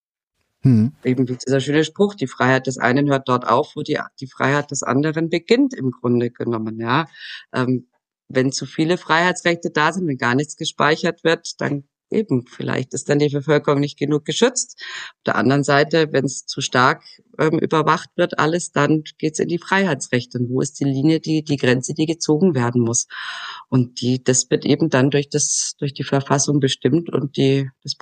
Speaker 1: Hm.
Speaker 2: Eben wie dieser schöne Spruch: Die Freiheit des einen hört dort auf, wo die die Freiheit des anderen beginnt. Im Grunde genommen, ja. Ähm, wenn zu viele Freiheitsrechte da sind, wenn gar nichts gespeichert wird, dann eben, vielleicht ist dann die Bevölkerung nicht genug geschützt. Auf der anderen Seite, wenn es zu stark ähm, überwacht wird, alles, dann geht's in die Freiheitsrechte. Und wo ist die Linie, die die Grenze, die gezogen werden muss? Und die, das wird eben dann durch das, durch die Verfassung bestimmt und die das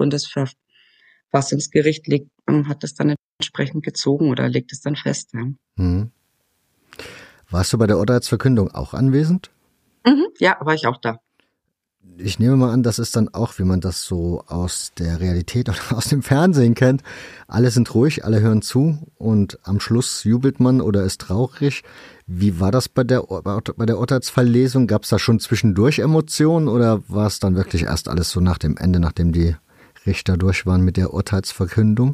Speaker 2: Bundesverfassungsgericht legt, hat das dann entsprechend gezogen oder legt es dann fest. Ja.
Speaker 1: Hm. Warst du bei der Urteilsverkündung auch anwesend?
Speaker 2: Mhm, ja, war ich auch da.
Speaker 1: Ich nehme mal an, das ist dann auch, wie man das so aus der Realität oder aus dem Fernsehen kennt. Alle sind ruhig, alle hören zu und am Schluss jubelt man oder ist traurig. Wie war das bei der, bei der Urteilsverlesung? Gab es da schon zwischendurch Emotionen oder war es dann wirklich erst alles so nach dem Ende, nachdem die Richter durch waren mit der Urteilsverkündung?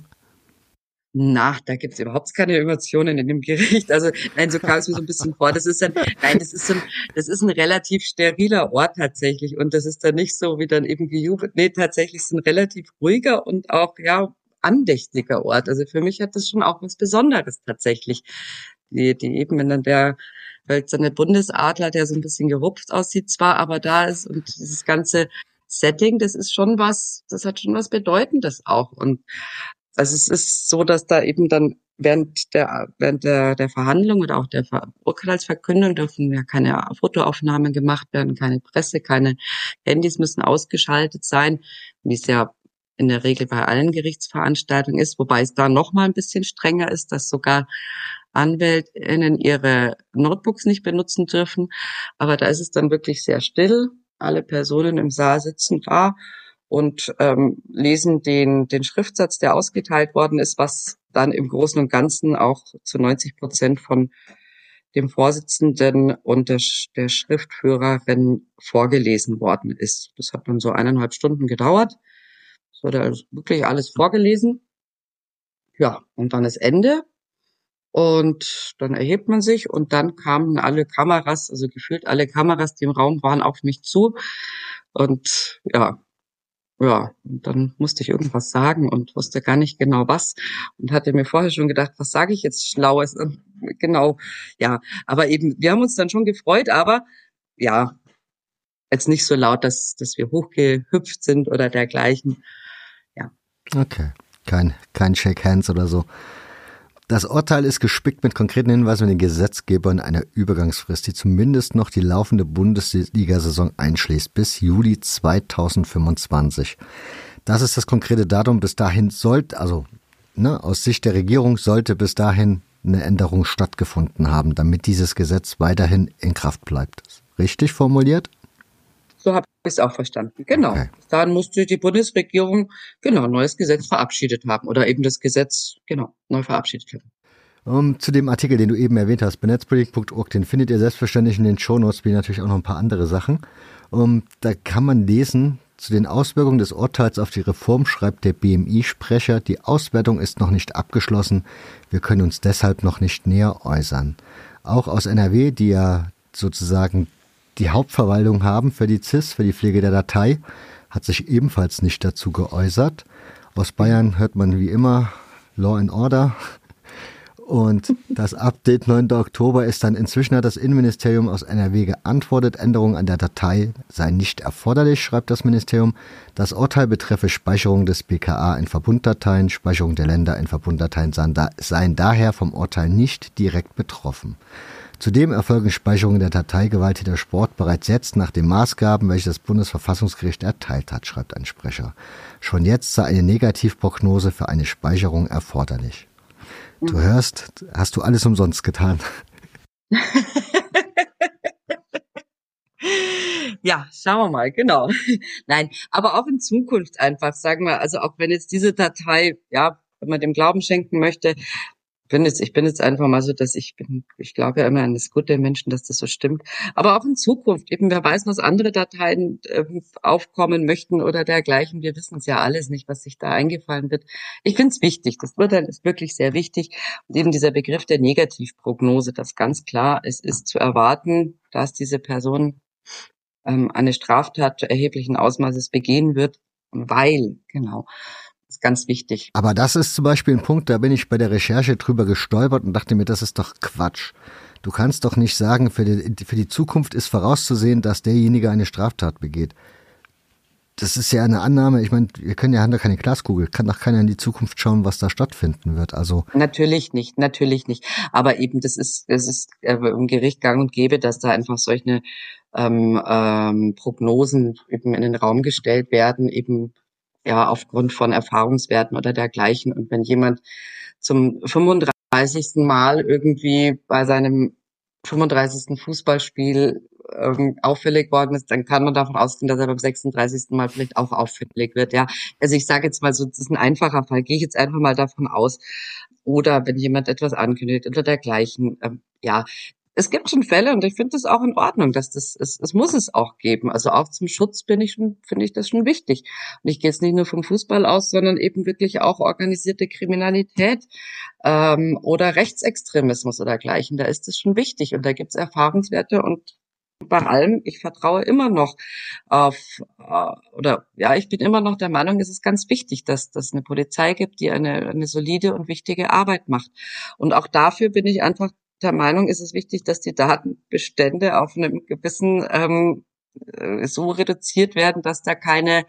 Speaker 2: Na, da gibt's überhaupt keine Emotionen in dem Gericht. Also nein, so kam es mir so ein bisschen vor. Das ist ein, nein, das ist ein, das ist ein relativ steriler Ort tatsächlich. Und das ist dann nicht so wie dann eben gejubelt. Nee, tatsächlich ist ein relativ ruhiger und auch, ja, andächtiger Ort. Also für mich hat das schon auch was Besonderes tatsächlich. Die, die eben, wenn dann der hölzerne Bundesadler, der so ein bisschen gerupft aussieht zwar, aber da ist und dieses ganze Setting, das ist schon was, das hat schon was Bedeutendes auch. Und also es ist so, dass da eben dann während der während der, der Verhandlung oder auch der Ver- Urteilsverkündung dürfen ja keine Fotoaufnahmen gemacht werden, keine Presse, keine Handys müssen ausgeschaltet sein, wie es ja in der Regel bei allen Gerichtsveranstaltungen ist, wobei es da noch mal ein bisschen strenger ist, dass sogar AnwältInnen ihre Notebooks nicht benutzen dürfen. Aber da ist es dann wirklich sehr still. Alle Personen im Saal sitzen da und ähm, lesen den den Schriftsatz, der ausgeteilt worden ist, was dann im Großen und Ganzen auch zu neunzig Prozent von dem Vorsitzenden und der, der Schriftführerin vorgelesen worden ist. Das hat dann so eineinhalb Stunden gedauert. Es wurde also wirklich alles vorgelesen. Ja, und dann ist Ende. Und dann erhebt man sich und dann kamen alle Kameras, also gefühlt alle Kameras, die im Raum waren, auf mich zu. Und ja, ja, und dann musste ich irgendwas sagen und wusste gar nicht genau was und hatte mir vorher schon gedacht, was sage ich jetzt Schlaues? Und genau, ja, aber eben, wir haben uns dann schon gefreut, aber ja, jetzt nicht so laut, dass, dass wir hochgehüpft sind oder dergleichen. Ja.
Speaker 1: Okay, kein, kein Shake Hands oder so. Das Urteil ist gespickt mit konkreten Hinweisen an den Gesetzgeber in einer Übergangsfrist, die zumindest noch die laufende Bundesliga-Saison einschließt, bis Juli zweitausendfünfundzwanzig. Das ist das konkrete Datum. Bis dahin sollte, also ne, aus Sicht der Regierung sollte bis dahin eine Änderung stattgefunden haben, damit dieses Gesetz weiterhin in Kraft bleibt. Richtig formuliert?
Speaker 2: So habe ich es auch verstanden. Genau.
Speaker 1: Okay.
Speaker 2: Dann musste die Bundesregierung genau ein neues Gesetz verabschiedet haben oder eben das Gesetz genau neu verabschiedet haben.
Speaker 1: Um, zu dem Artikel, den du eben erwähnt hast, bei netzpolitik punkt org, den findet ihr selbstverständlich in den Shownotes, wie natürlich auch noch ein paar andere Sachen. Um, da kann man lesen, zu den Auswirkungen des Urteils auf die Reform schreibt der B M I-Sprecher, die Auswertung ist noch nicht abgeschlossen, wir können uns deshalb noch nicht näher äußern. Auch aus N R W, die ja sozusagen die Hauptverwaltung haben für die Z I S, für die Pflege der Datei, hat sich ebenfalls nicht dazu geäußert. Aus Bayern hört man wie immer Law and Order. Und das Update neunter Oktober ist dann: Inzwischen hat das Innenministerium aus N R W geantwortet, Änderungen an der Datei seien nicht erforderlich, schreibt das Ministerium. Das Urteil betreffe Speicherung des B K A in Verbunddateien, Speicherung der Länder in Verbunddateien seien, da, seien daher vom Urteil nicht direkt betroffen. Zudem erfolgen Speicherungen der Datei Gewalttäter Sport bereits jetzt nach den Maßgaben, welche das Bundesverfassungsgericht erteilt hat, schreibt ein Sprecher. Schon jetzt sei eine Negativprognose für eine Speicherung erforderlich. Du hörst, hast du alles umsonst getan?
Speaker 2: Ja, schauen wir mal, genau. Nein, aber auch in Zukunft einfach, sagen wir, also auch wenn jetzt diese Datei, ja, wenn man dem Glauben schenken möchte, bin jetzt, ich bin jetzt einfach mal so, dass ich bin, ich glaube ja immer an das Gute der Menschen, dass das so stimmt. Aber auch in Zukunft, eben wer weiß, was andere Dateien äh, aufkommen möchten oder dergleichen. Wir wissen es ja alles nicht, was sich da eingefallen wird. Ich finde es wichtig. Das Urteil ist wirklich sehr wichtig. Und eben dieser Begriff der Negativprognose, dass ganz klar, es ist zu erwarten, dass diese Person ähm, eine Straftat erheblichen Ausmaßes begehen wird, weil, genau. Das ist ganz wichtig.
Speaker 1: Aber das ist zum Beispiel ein Punkt, da bin ich bei der Recherche drüber gestolpert und dachte mir, das ist doch Quatsch. Du kannst doch nicht sagen, für die, für die Zukunft ist vorauszusehen, dass derjenige eine Straftat begeht. Das ist ja eine Annahme, ich meine, wir können ja, haben da keine Glaskugel, kann doch keiner in die Zukunft schauen, was da stattfinden wird. Also
Speaker 2: natürlich nicht, natürlich nicht. Aber eben, das ist, das ist äh, im Gericht gang und gäbe, dass da einfach solche ähm, ähm, Prognosen eben in den Raum gestellt werden, eben ja aufgrund von Erfahrungswerten oder dergleichen. Und wenn jemand zum fünfunddreißigsten Mal irgendwie bei seinem fünfunddreißigsten Fußballspiel ähm, auffällig worden ist, dann kann man davon ausgehen, dass er beim sechsunddreißigsten Mal vielleicht auch auffällig wird. Ja, also ich sage jetzt mal so, das ist ein einfacher Fall. Gehe ich jetzt einfach mal davon aus. Oder wenn jemand etwas ankündigt oder dergleichen. Ähm, ja, es gibt schon Fälle und ich finde das auch in Ordnung, dass das es, es muss es auch geben. Also auch zum Schutz bin ich schon, finde ich das schon wichtig. Und ich gehe jetzt nicht nur vom Fußball aus, sondern eben wirklich auch organisierte Kriminalität ähm, oder Rechtsextremismus oder dergleichen. Da ist es schon wichtig und da gibt es Erfahrungswerte und bei allem, ich vertraue immer noch auf, äh, oder ja, ich bin immer noch der Meinung, es ist ganz wichtig, dass dass eine Polizei gibt, die eine, eine solide und wichtige Arbeit macht. Und auch dafür bin ich einfach der Meinung, ist es wichtig, dass die Datenbestände auf einem gewissen ähm, äh, so reduziert werden, dass da keine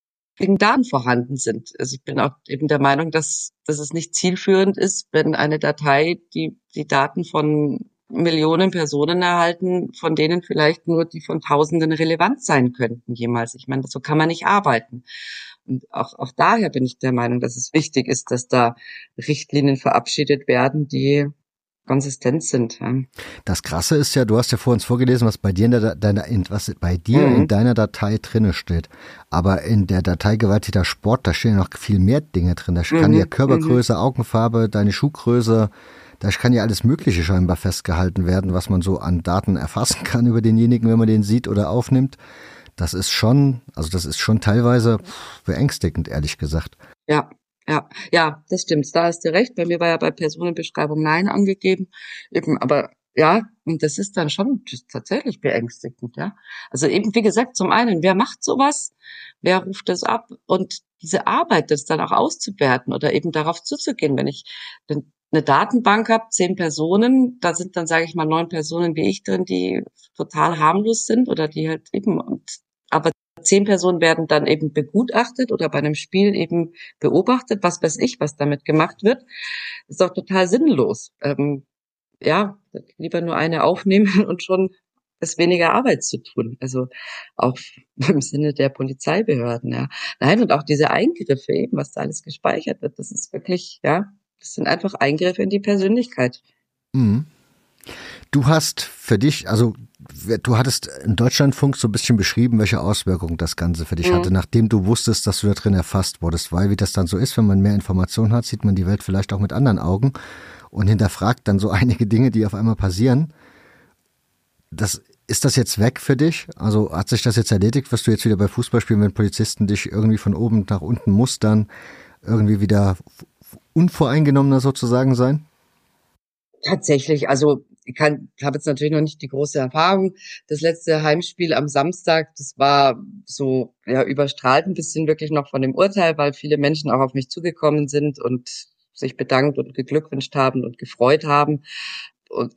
Speaker 2: Daten vorhanden sind. Also ich bin auch eben der Meinung, dass, dass es nicht zielführend ist, wenn eine Datei die, die Daten von Millionen Personen erhalten, von denen vielleicht nur die von Tausenden relevant sein könnten jemals. Ich meine, so kann man nicht arbeiten. Und auch, auch daher bin ich der Meinung, dass es wichtig ist, dass da Richtlinien verabschiedet werden, die konsistent sind. Ja.
Speaker 1: Das Krasse ist ja, du hast ja vor uns vorgelesen, was bei dir in der, deiner, in, was bei dir mhm. in deiner Datei drinne steht. Aber in der Datei Gewalttäter Sport, da stehen ja noch viel mehr Dinge drin. Da kann mhm. ja Körpergröße, mhm. Augenfarbe, deine Schuhgröße, da kann ja alles Mögliche scheinbar festgehalten werden, was man so an Daten erfassen kann über denjenigen, wenn man den sieht oder aufnimmt. Das ist schon, also das ist schon teilweise beängstigend, ehrlich gesagt.
Speaker 2: Ja. Ja, ja, das stimmt. Da hast du recht. Bei mir war ja bei Personenbeschreibung Nein angegeben. Eben, aber ja, und das ist dann schon das ist tatsächlich beängstigend, ja. Also eben, wie gesagt, zum einen, wer macht sowas? Wer ruft das ab? Und diese Arbeit, das dann auch auszuwerten oder eben darauf zuzugehen, wenn ich eine Datenbank habe, zehn Personen, da sind dann, sage ich mal, neun Personen wie ich drin, die total harmlos sind oder die halt eben, und aber zehn Personen werden dann eben begutachtet oder bei einem Spiel eben beobachtet, was weiß ich, was damit gemacht wird. Das ist doch total sinnlos. Ähm, ja, lieber nur eine aufnehmen und schon ist weniger Arbeit zu tun. Also auch im Sinne der Polizeibehörden, ja. Nein, und auch diese Eingriffe eben, was da alles gespeichert wird, das ist wirklich, ja, das sind einfach Eingriffe in die Persönlichkeit.
Speaker 1: Mhm. Du hast für dich, also du hattest im Deutschlandfunk so ein bisschen beschrieben, welche Auswirkungen das Ganze für dich mhm. hatte, nachdem du wusstest, dass du da drin erfasst wurdest, weil wie das dann so ist, wenn man mehr Informationen hat, sieht man die Welt vielleicht auch mit anderen Augen und hinterfragt dann so einige Dinge, die auf einmal passieren. Das, ist das jetzt weg für dich? Also hat sich das jetzt erledigt? Wirst du jetzt wieder bei Fußballspielen, wenn Polizisten dich irgendwie von oben nach unten mustern, irgendwie wieder unvoreingenommener sozusagen sein?
Speaker 2: Tatsächlich, also ich kann, habe jetzt natürlich noch nicht die große Erfahrung. Das letzte Heimspiel am Samstag, das war so ja überstrahlt ein bisschen wirklich noch von dem Urteil, weil viele Menschen auch auf mich zugekommen sind und sich bedankt und geglückwünscht haben und gefreut haben. Und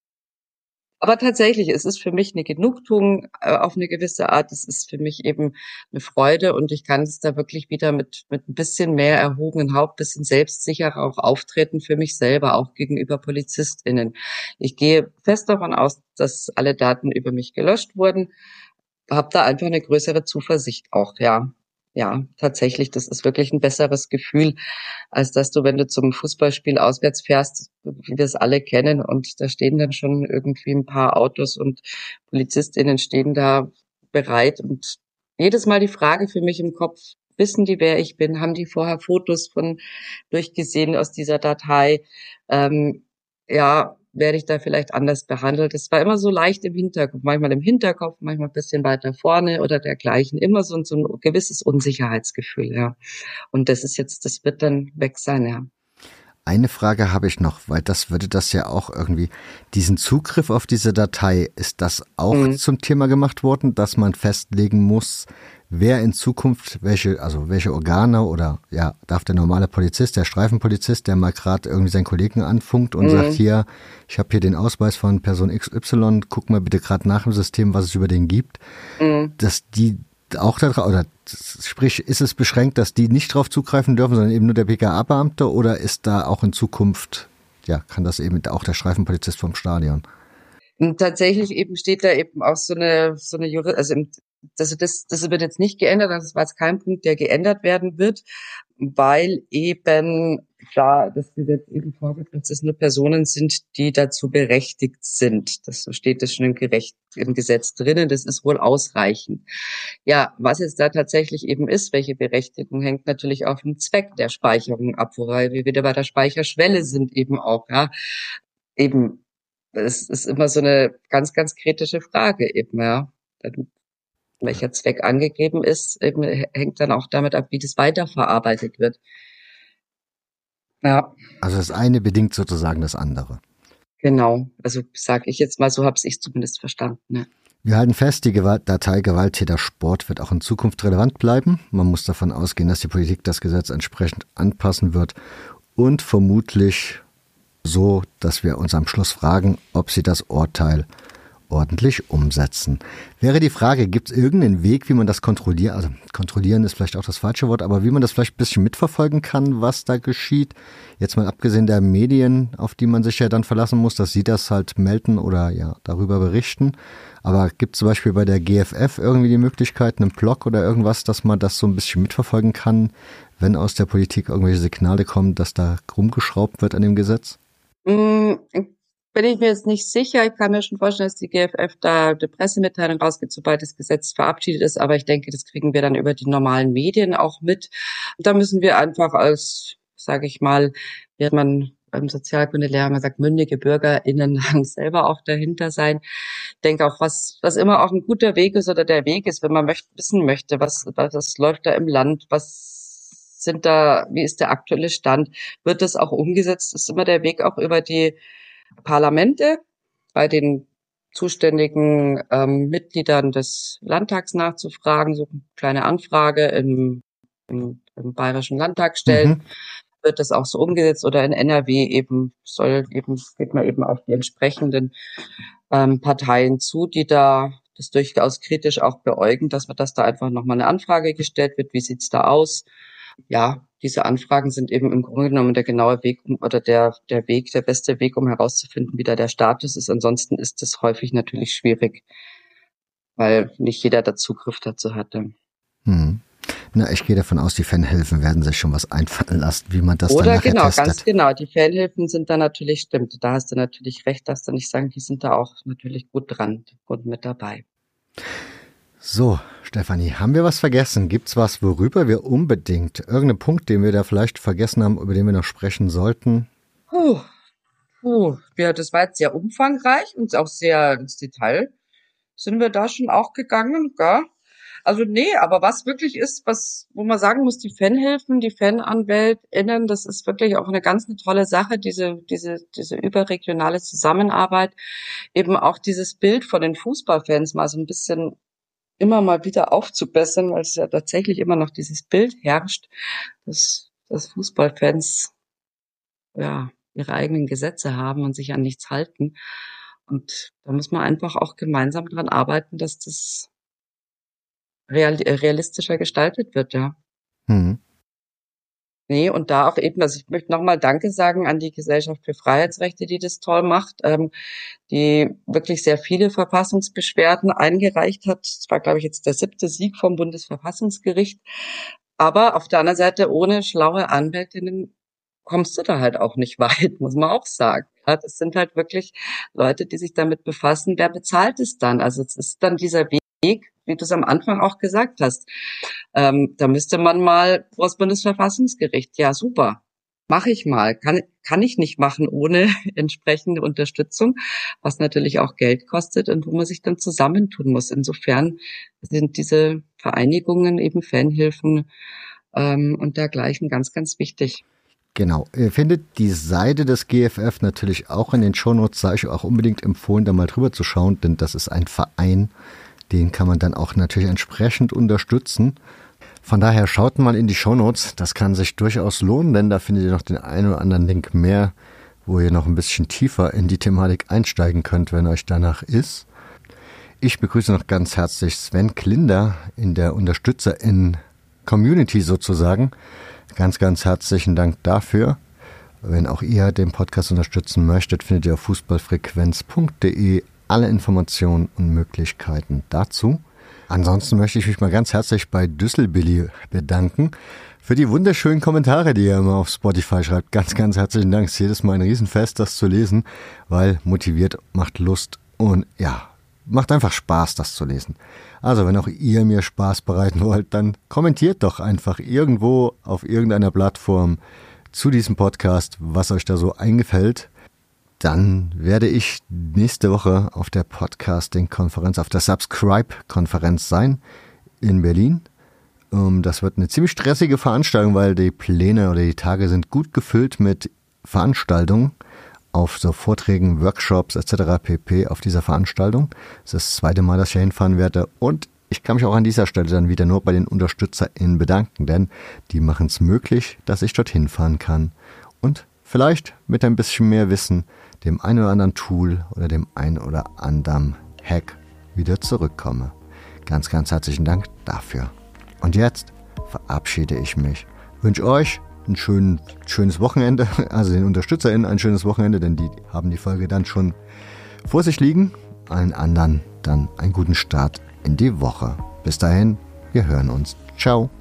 Speaker 2: aber tatsächlich, es ist für mich eine Genugtuung äh, auf eine gewisse Art. Es ist für mich eben eine Freude und ich kann es da wirklich wieder mit mit ein bisschen mehr erhobenen Haupt, bisschen selbstsicherer auch auftreten für mich selber, auch gegenüber PolizistInnen. Ich gehe fest davon aus, dass alle Daten über mich gelöscht wurden, habe da einfach eine größere Zuversicht auch, ja. Ja, tatsächlich, das ist wirklich ein besseres Gefühl, als dass du, wenn du zum Fußballspiel auswärts fährst, wie wir es alle kennen, und da stehen dann schon irgendwie ein paar Autos und PolizistInnen stehen da bereit und jedes Mal die Frage für mich im Kopf: Wissen die, wer ich bin? Haben die vorher Fotos von durchgesehen aus dieser Datei? Ähm, ja, werde ich da vielleicht anders behandelt? Es war immer so leicht im Hinterkopf, manchmal im Hinterkopf, manchmal ein bisschen weiter vorne oder dergleichen. Immer so, so ein gewisses Unsicherheitsgefühl, ja. Und das ist jetzt, das wird dann weg sein, ja.
Speaker 1: Eine Frage habe ich noch, weil das würde das ja auch irgendwie, diesen Zugriff auf diese Datei, ist das auch
Speaker 2: Mhm.
Speaker 1: zum Thema gemacht worden, dass man festlegen muss, wer in Zukunft welche, also welche Organe oder ja, darf der normale Polizist, der Streifenpolizist, der mal gerade irgendwie seinen Kollegen anfunkt und
Speaker 2: Mhm.
Speaker 1: sagt, hier, ich habe hier den Ausweis von Person X Y, guck mal bitte gerade nach im System, was es über den gibt,
Speaker 2: Mhm.
Speaker 1: dass die auch da, oder sprich, ist es beschränkt, dass die nicht drauf zugreifen dürfen, sondern eben nur der B K A-Beamte, oder ist da auch in Zukunft, ja, kann das eben auch der Streifenpolizist vom Stadion?
Speaker 2: Und tatsächlich eben steht da eben auch so eine, so eine Juri, also im, das, das, das wird jetzt nicht geändert, das war jetzt kein Punkt, der geändert werden wird, weil eben da das Gesetz eben vorgibt, dass es nur Personen sind, die dazu berechtigt sind. Das so steht das schon im, Gerecht, im Gesetz drinnen, das ist wohl ausreichend. Ja, was jetzt da tatsächlich eben ist, welche Berechtigung, hängt natürlich auch vom Zweck der Speicherung ab, wobei wir wieder bei der Speicherschwelle sind eben auch, ja. Eben, es ist immer so eine ganz, ganz kritische Frage eben, ja. Welcher Zweck angegeben ist, eben hängt dann auch damit ab, wie das weiterverarbeitet wird. Ja,
Speaker 1: Also das eine bedingt sozusagen das andere.
Speaker 2: genau. Also sage ich jetzt mal, so habe ich zumindest verstanden. Ne?
Speaker 1: Wir halten fest, die Gewalt, Datei Gewalttätersport wird auch in Zukunft relevant bleiben. Man muss davon ausgehen, dass die Politik das Gesetz entsprechend anpassen wird und vermutlich so, dass wir uns am Schluss fragen, ob sie das Urteil ordentlich umsetzen. Wäre die Frage, gibt es irgendeinen Weg, wie man das kontrolliert, also kontrollieren ist vielleicht auch das falsche Wort, aber wie man das vielleicht ein bisschen mitverfolgen kann, was da geschieht? Jetzt mal abgesehen der Medien, auf die man sich ja dann verlassen muss, dass sie das halt melden oder ja darüber berichten. Aber gibt es zum Beispiel bei der G F F irgendwie die Möglichkeit, einen Blog oder irgendwas, dass man das so ein bisschen mitverfolgen kann, wenn aus der Politik irgendwelche Signale kommen, dass da rumgeschraubt wird an dem Gesetz?
Speaker 2: Mm, bin ich mir jetzt nicht sicher. Ich kann mir schon vorstellen, dass die G F F da eine Pressemitteilung rausgibt, sobald das Gesetz verabschiedet ist. Aber ich denke, das kriegen wir dann über die normalen Medien auch mit. Und da müssen wir einfach als, sage ich mal, wird man beim Sozialkundelehrer man sagt, mündige BürgerInnen selber auch dahinter sein. Ich denke auch, was, was immer auch ein guter Weg ist oder der Weg ist, wenn man möchte, wissen möchte, was, was, was läuft da im Land, was sind da, wie ist der aktuelle Stand, wird das auch umgesetzt, ist immer der Weg auch über die Parlamente, bei den zuständigen ähm, Mitgliedern des Landtags nachzufragen, so eine kleine Anfrage im, im, im Bayerischen Landtag stellen.
Speaker 1: Mhm.
Speaker 2: Wird das auch so umgesetzt oder in N R W eben soll eben, geht man eben auf die entsprechenden ähm, Parteien zu, die da das durchaus kritisch auch beäugen, dass man, dass da einfach nochmal eine Anfrage gestellt wird. Wie sieht's da aus? Ja, diese Anfragen sind eben im Grunde genommen der genaue Weg um, oder der, der Weg, der beste Weg, um herauszufinden, wie da der Status ist. Ansonsten ist es häufig natürlich schwierig, weil nicht jeder da Zugriff dazu hatte.
Speaker 1: Hm. Na, ich gehe davon aus, die Fanhilfen werden sich schon was einfallen lassen, wie man das dann
Speaker 2: Oder
Speaker 1: nachher
Speaker 2: genau,
Speaker 1: testet.
Speaker 2: ganz genau. Die Fanhilfen sind da natürlich, stimmt. Da hast du natürlich recht, dass du nicht sagen, die sind da auch natürlich gut dran, gut mit dabei.
Speaker 1: So, Stefanie, haben wir was vergessen? Gibt's was, worüber wir unbedingt, irgendeinen Punkt, den wir da vielleicht vergessen haben, über den wir noch sprechen sollten?
Speaker 2: Puh, puh. Ja, das war jetzt sehr umfangreich und auch sehr ins Detail. Sind wir da schon auch gegangen, gell? Also nee, aber was wirklich ist, was, wo man sagen muss, die Fanhilfen, die FananwältInnen, das ist wirklich auch eine ganz eine tolle Sache, diese, diese, diese überregionale Zusammenarbeit, eben auch dieses Bild von den Fußballfans mal so ein bisschen immer mal wieder aufzubessern, weil es ja tatsächlich immer noch dieses Bild herrscht, dass, dass Fußballfans ja, ihre eigenen Gesetze haben und sich an nichts halten. Und da muss man einfach auch gemeinsam dran arbeiten, dass das real, realistischer gestaltet wird, ja.
Speaker 1: Hm.
Speaker 2: Nee, und da auch eben, also ich möchte nochmal Danke sagen an die Gesellschaft für Freiheitsrechte, die das toll macht, ähm, die wirklich sehr viele Verfassungsbeschwerden eingereicht hat. Das war, glaube ich, jetzt der siebte Sieg vom Bundesverfassungsgericht. Aber auf der anderen Seite, ohne schlaue Anwältinnen kommst du da halt auch nicht weit, muss man auch sagen. Ja, das sind halt wirklich Leute, die sich damit befassen. Wer bezahlt es dann? Also es ist dann dieser Weg, wie du es am Anfang auch gesagt hast. Ähm, da müsste man mal vor das Bundesverfassungsgericht. Ja, super. Mache ich mal. Kann, kann ich nicht machen ohne entsprechende Unterstützung, was natürlich auch Geld kostet und wo man sich dann zusammentun muss. Insofern sind diese Vereinigungen, eben Fanhilfen ähm, und dergleichen ganz, ganz wichtig.
Speaker 1: Genau. Ihr findet die Seite des G F F natürlich auch in den Shownotes. Sei ich auch unbedingt empfohlen, da mal drüber zu schauen, denn das ist ein Verein, den kann man dann auch natürlich entsprechend unterstützen. Von daher schaut mal in die Shownotes. Das kann sich durchaus lohnen, denn da findet ihr noch den einen oder anderen Link mehr, wo ihr noch ein bisschen tiefer in die Thematik einsteigen könnt, wenn euch danach ist. Ich begrüße noch ganz herzlich Sven Klinder in der UnterstützerInnen-Community sozusagen. Ganz, ganz herzlichen Dank dafür. Wenn auch ihr den Podcast unterstützen möchtet, findet ihr auf fußballfrequenz punkt de alle Informationen und Möglichkeiten dazu. Ansonsten möchte ich mich mal ganz herzlich bei Düsselbilly bedanken für die wunderschönen Kommentare, die ihr immer auf Spotify schreibt. Ganz, ganz herzlichen Dank. Es ist jedes Mal ein Riesenfest, das zu lesen, weil motiviert, macht Lust und ja, macht einfach Spaß, das zu lesen. Also wenn auch ihr mir Spaß bereiten wollt, dann kommentiert doch einfach irgendwo auf irgendeiner Plattform zu diesem Podcast, was euch da so eingefällt. Dann werde ich nächste Woche auf der Podcasting-Konferenz, auf der Subscribe-Konferenz sein in Berlin. Das wird eine ziemlich stressige Veranstaltung, weil die Pläne oder die Tage sind gut gefüllt mit Veranstaltungen auf so Vorträgen, Workshops et cetera pp. Auf dieser Veranstaltung. Das ist das zweite Mal, dass ich hinfahren werde. Und ich kann mich auch an dieser Stelle dann wieder nur bei den UnterstützerInnen bedanken, denn die machen es möglich, dass ich dorthin fahren kann. Und vielleicht mit ein bisschen mehr Wissen, dem einen oder anderen Tool oder dem einen oder anderen Hack wieder zurückkomme. Ganz, ganz herzlichen Dank dafür. Und jetzt verabschiede ich mich. Wünsche euch ein schön, schönes Wochenende, also den UnterstützerInnen ein schönes Wochenende, denn die haben die Folge dann schon vor sich liegen. Allen anderen dann einen guten Start in die Woche. Bis dahin, wir hören uns. Ciao.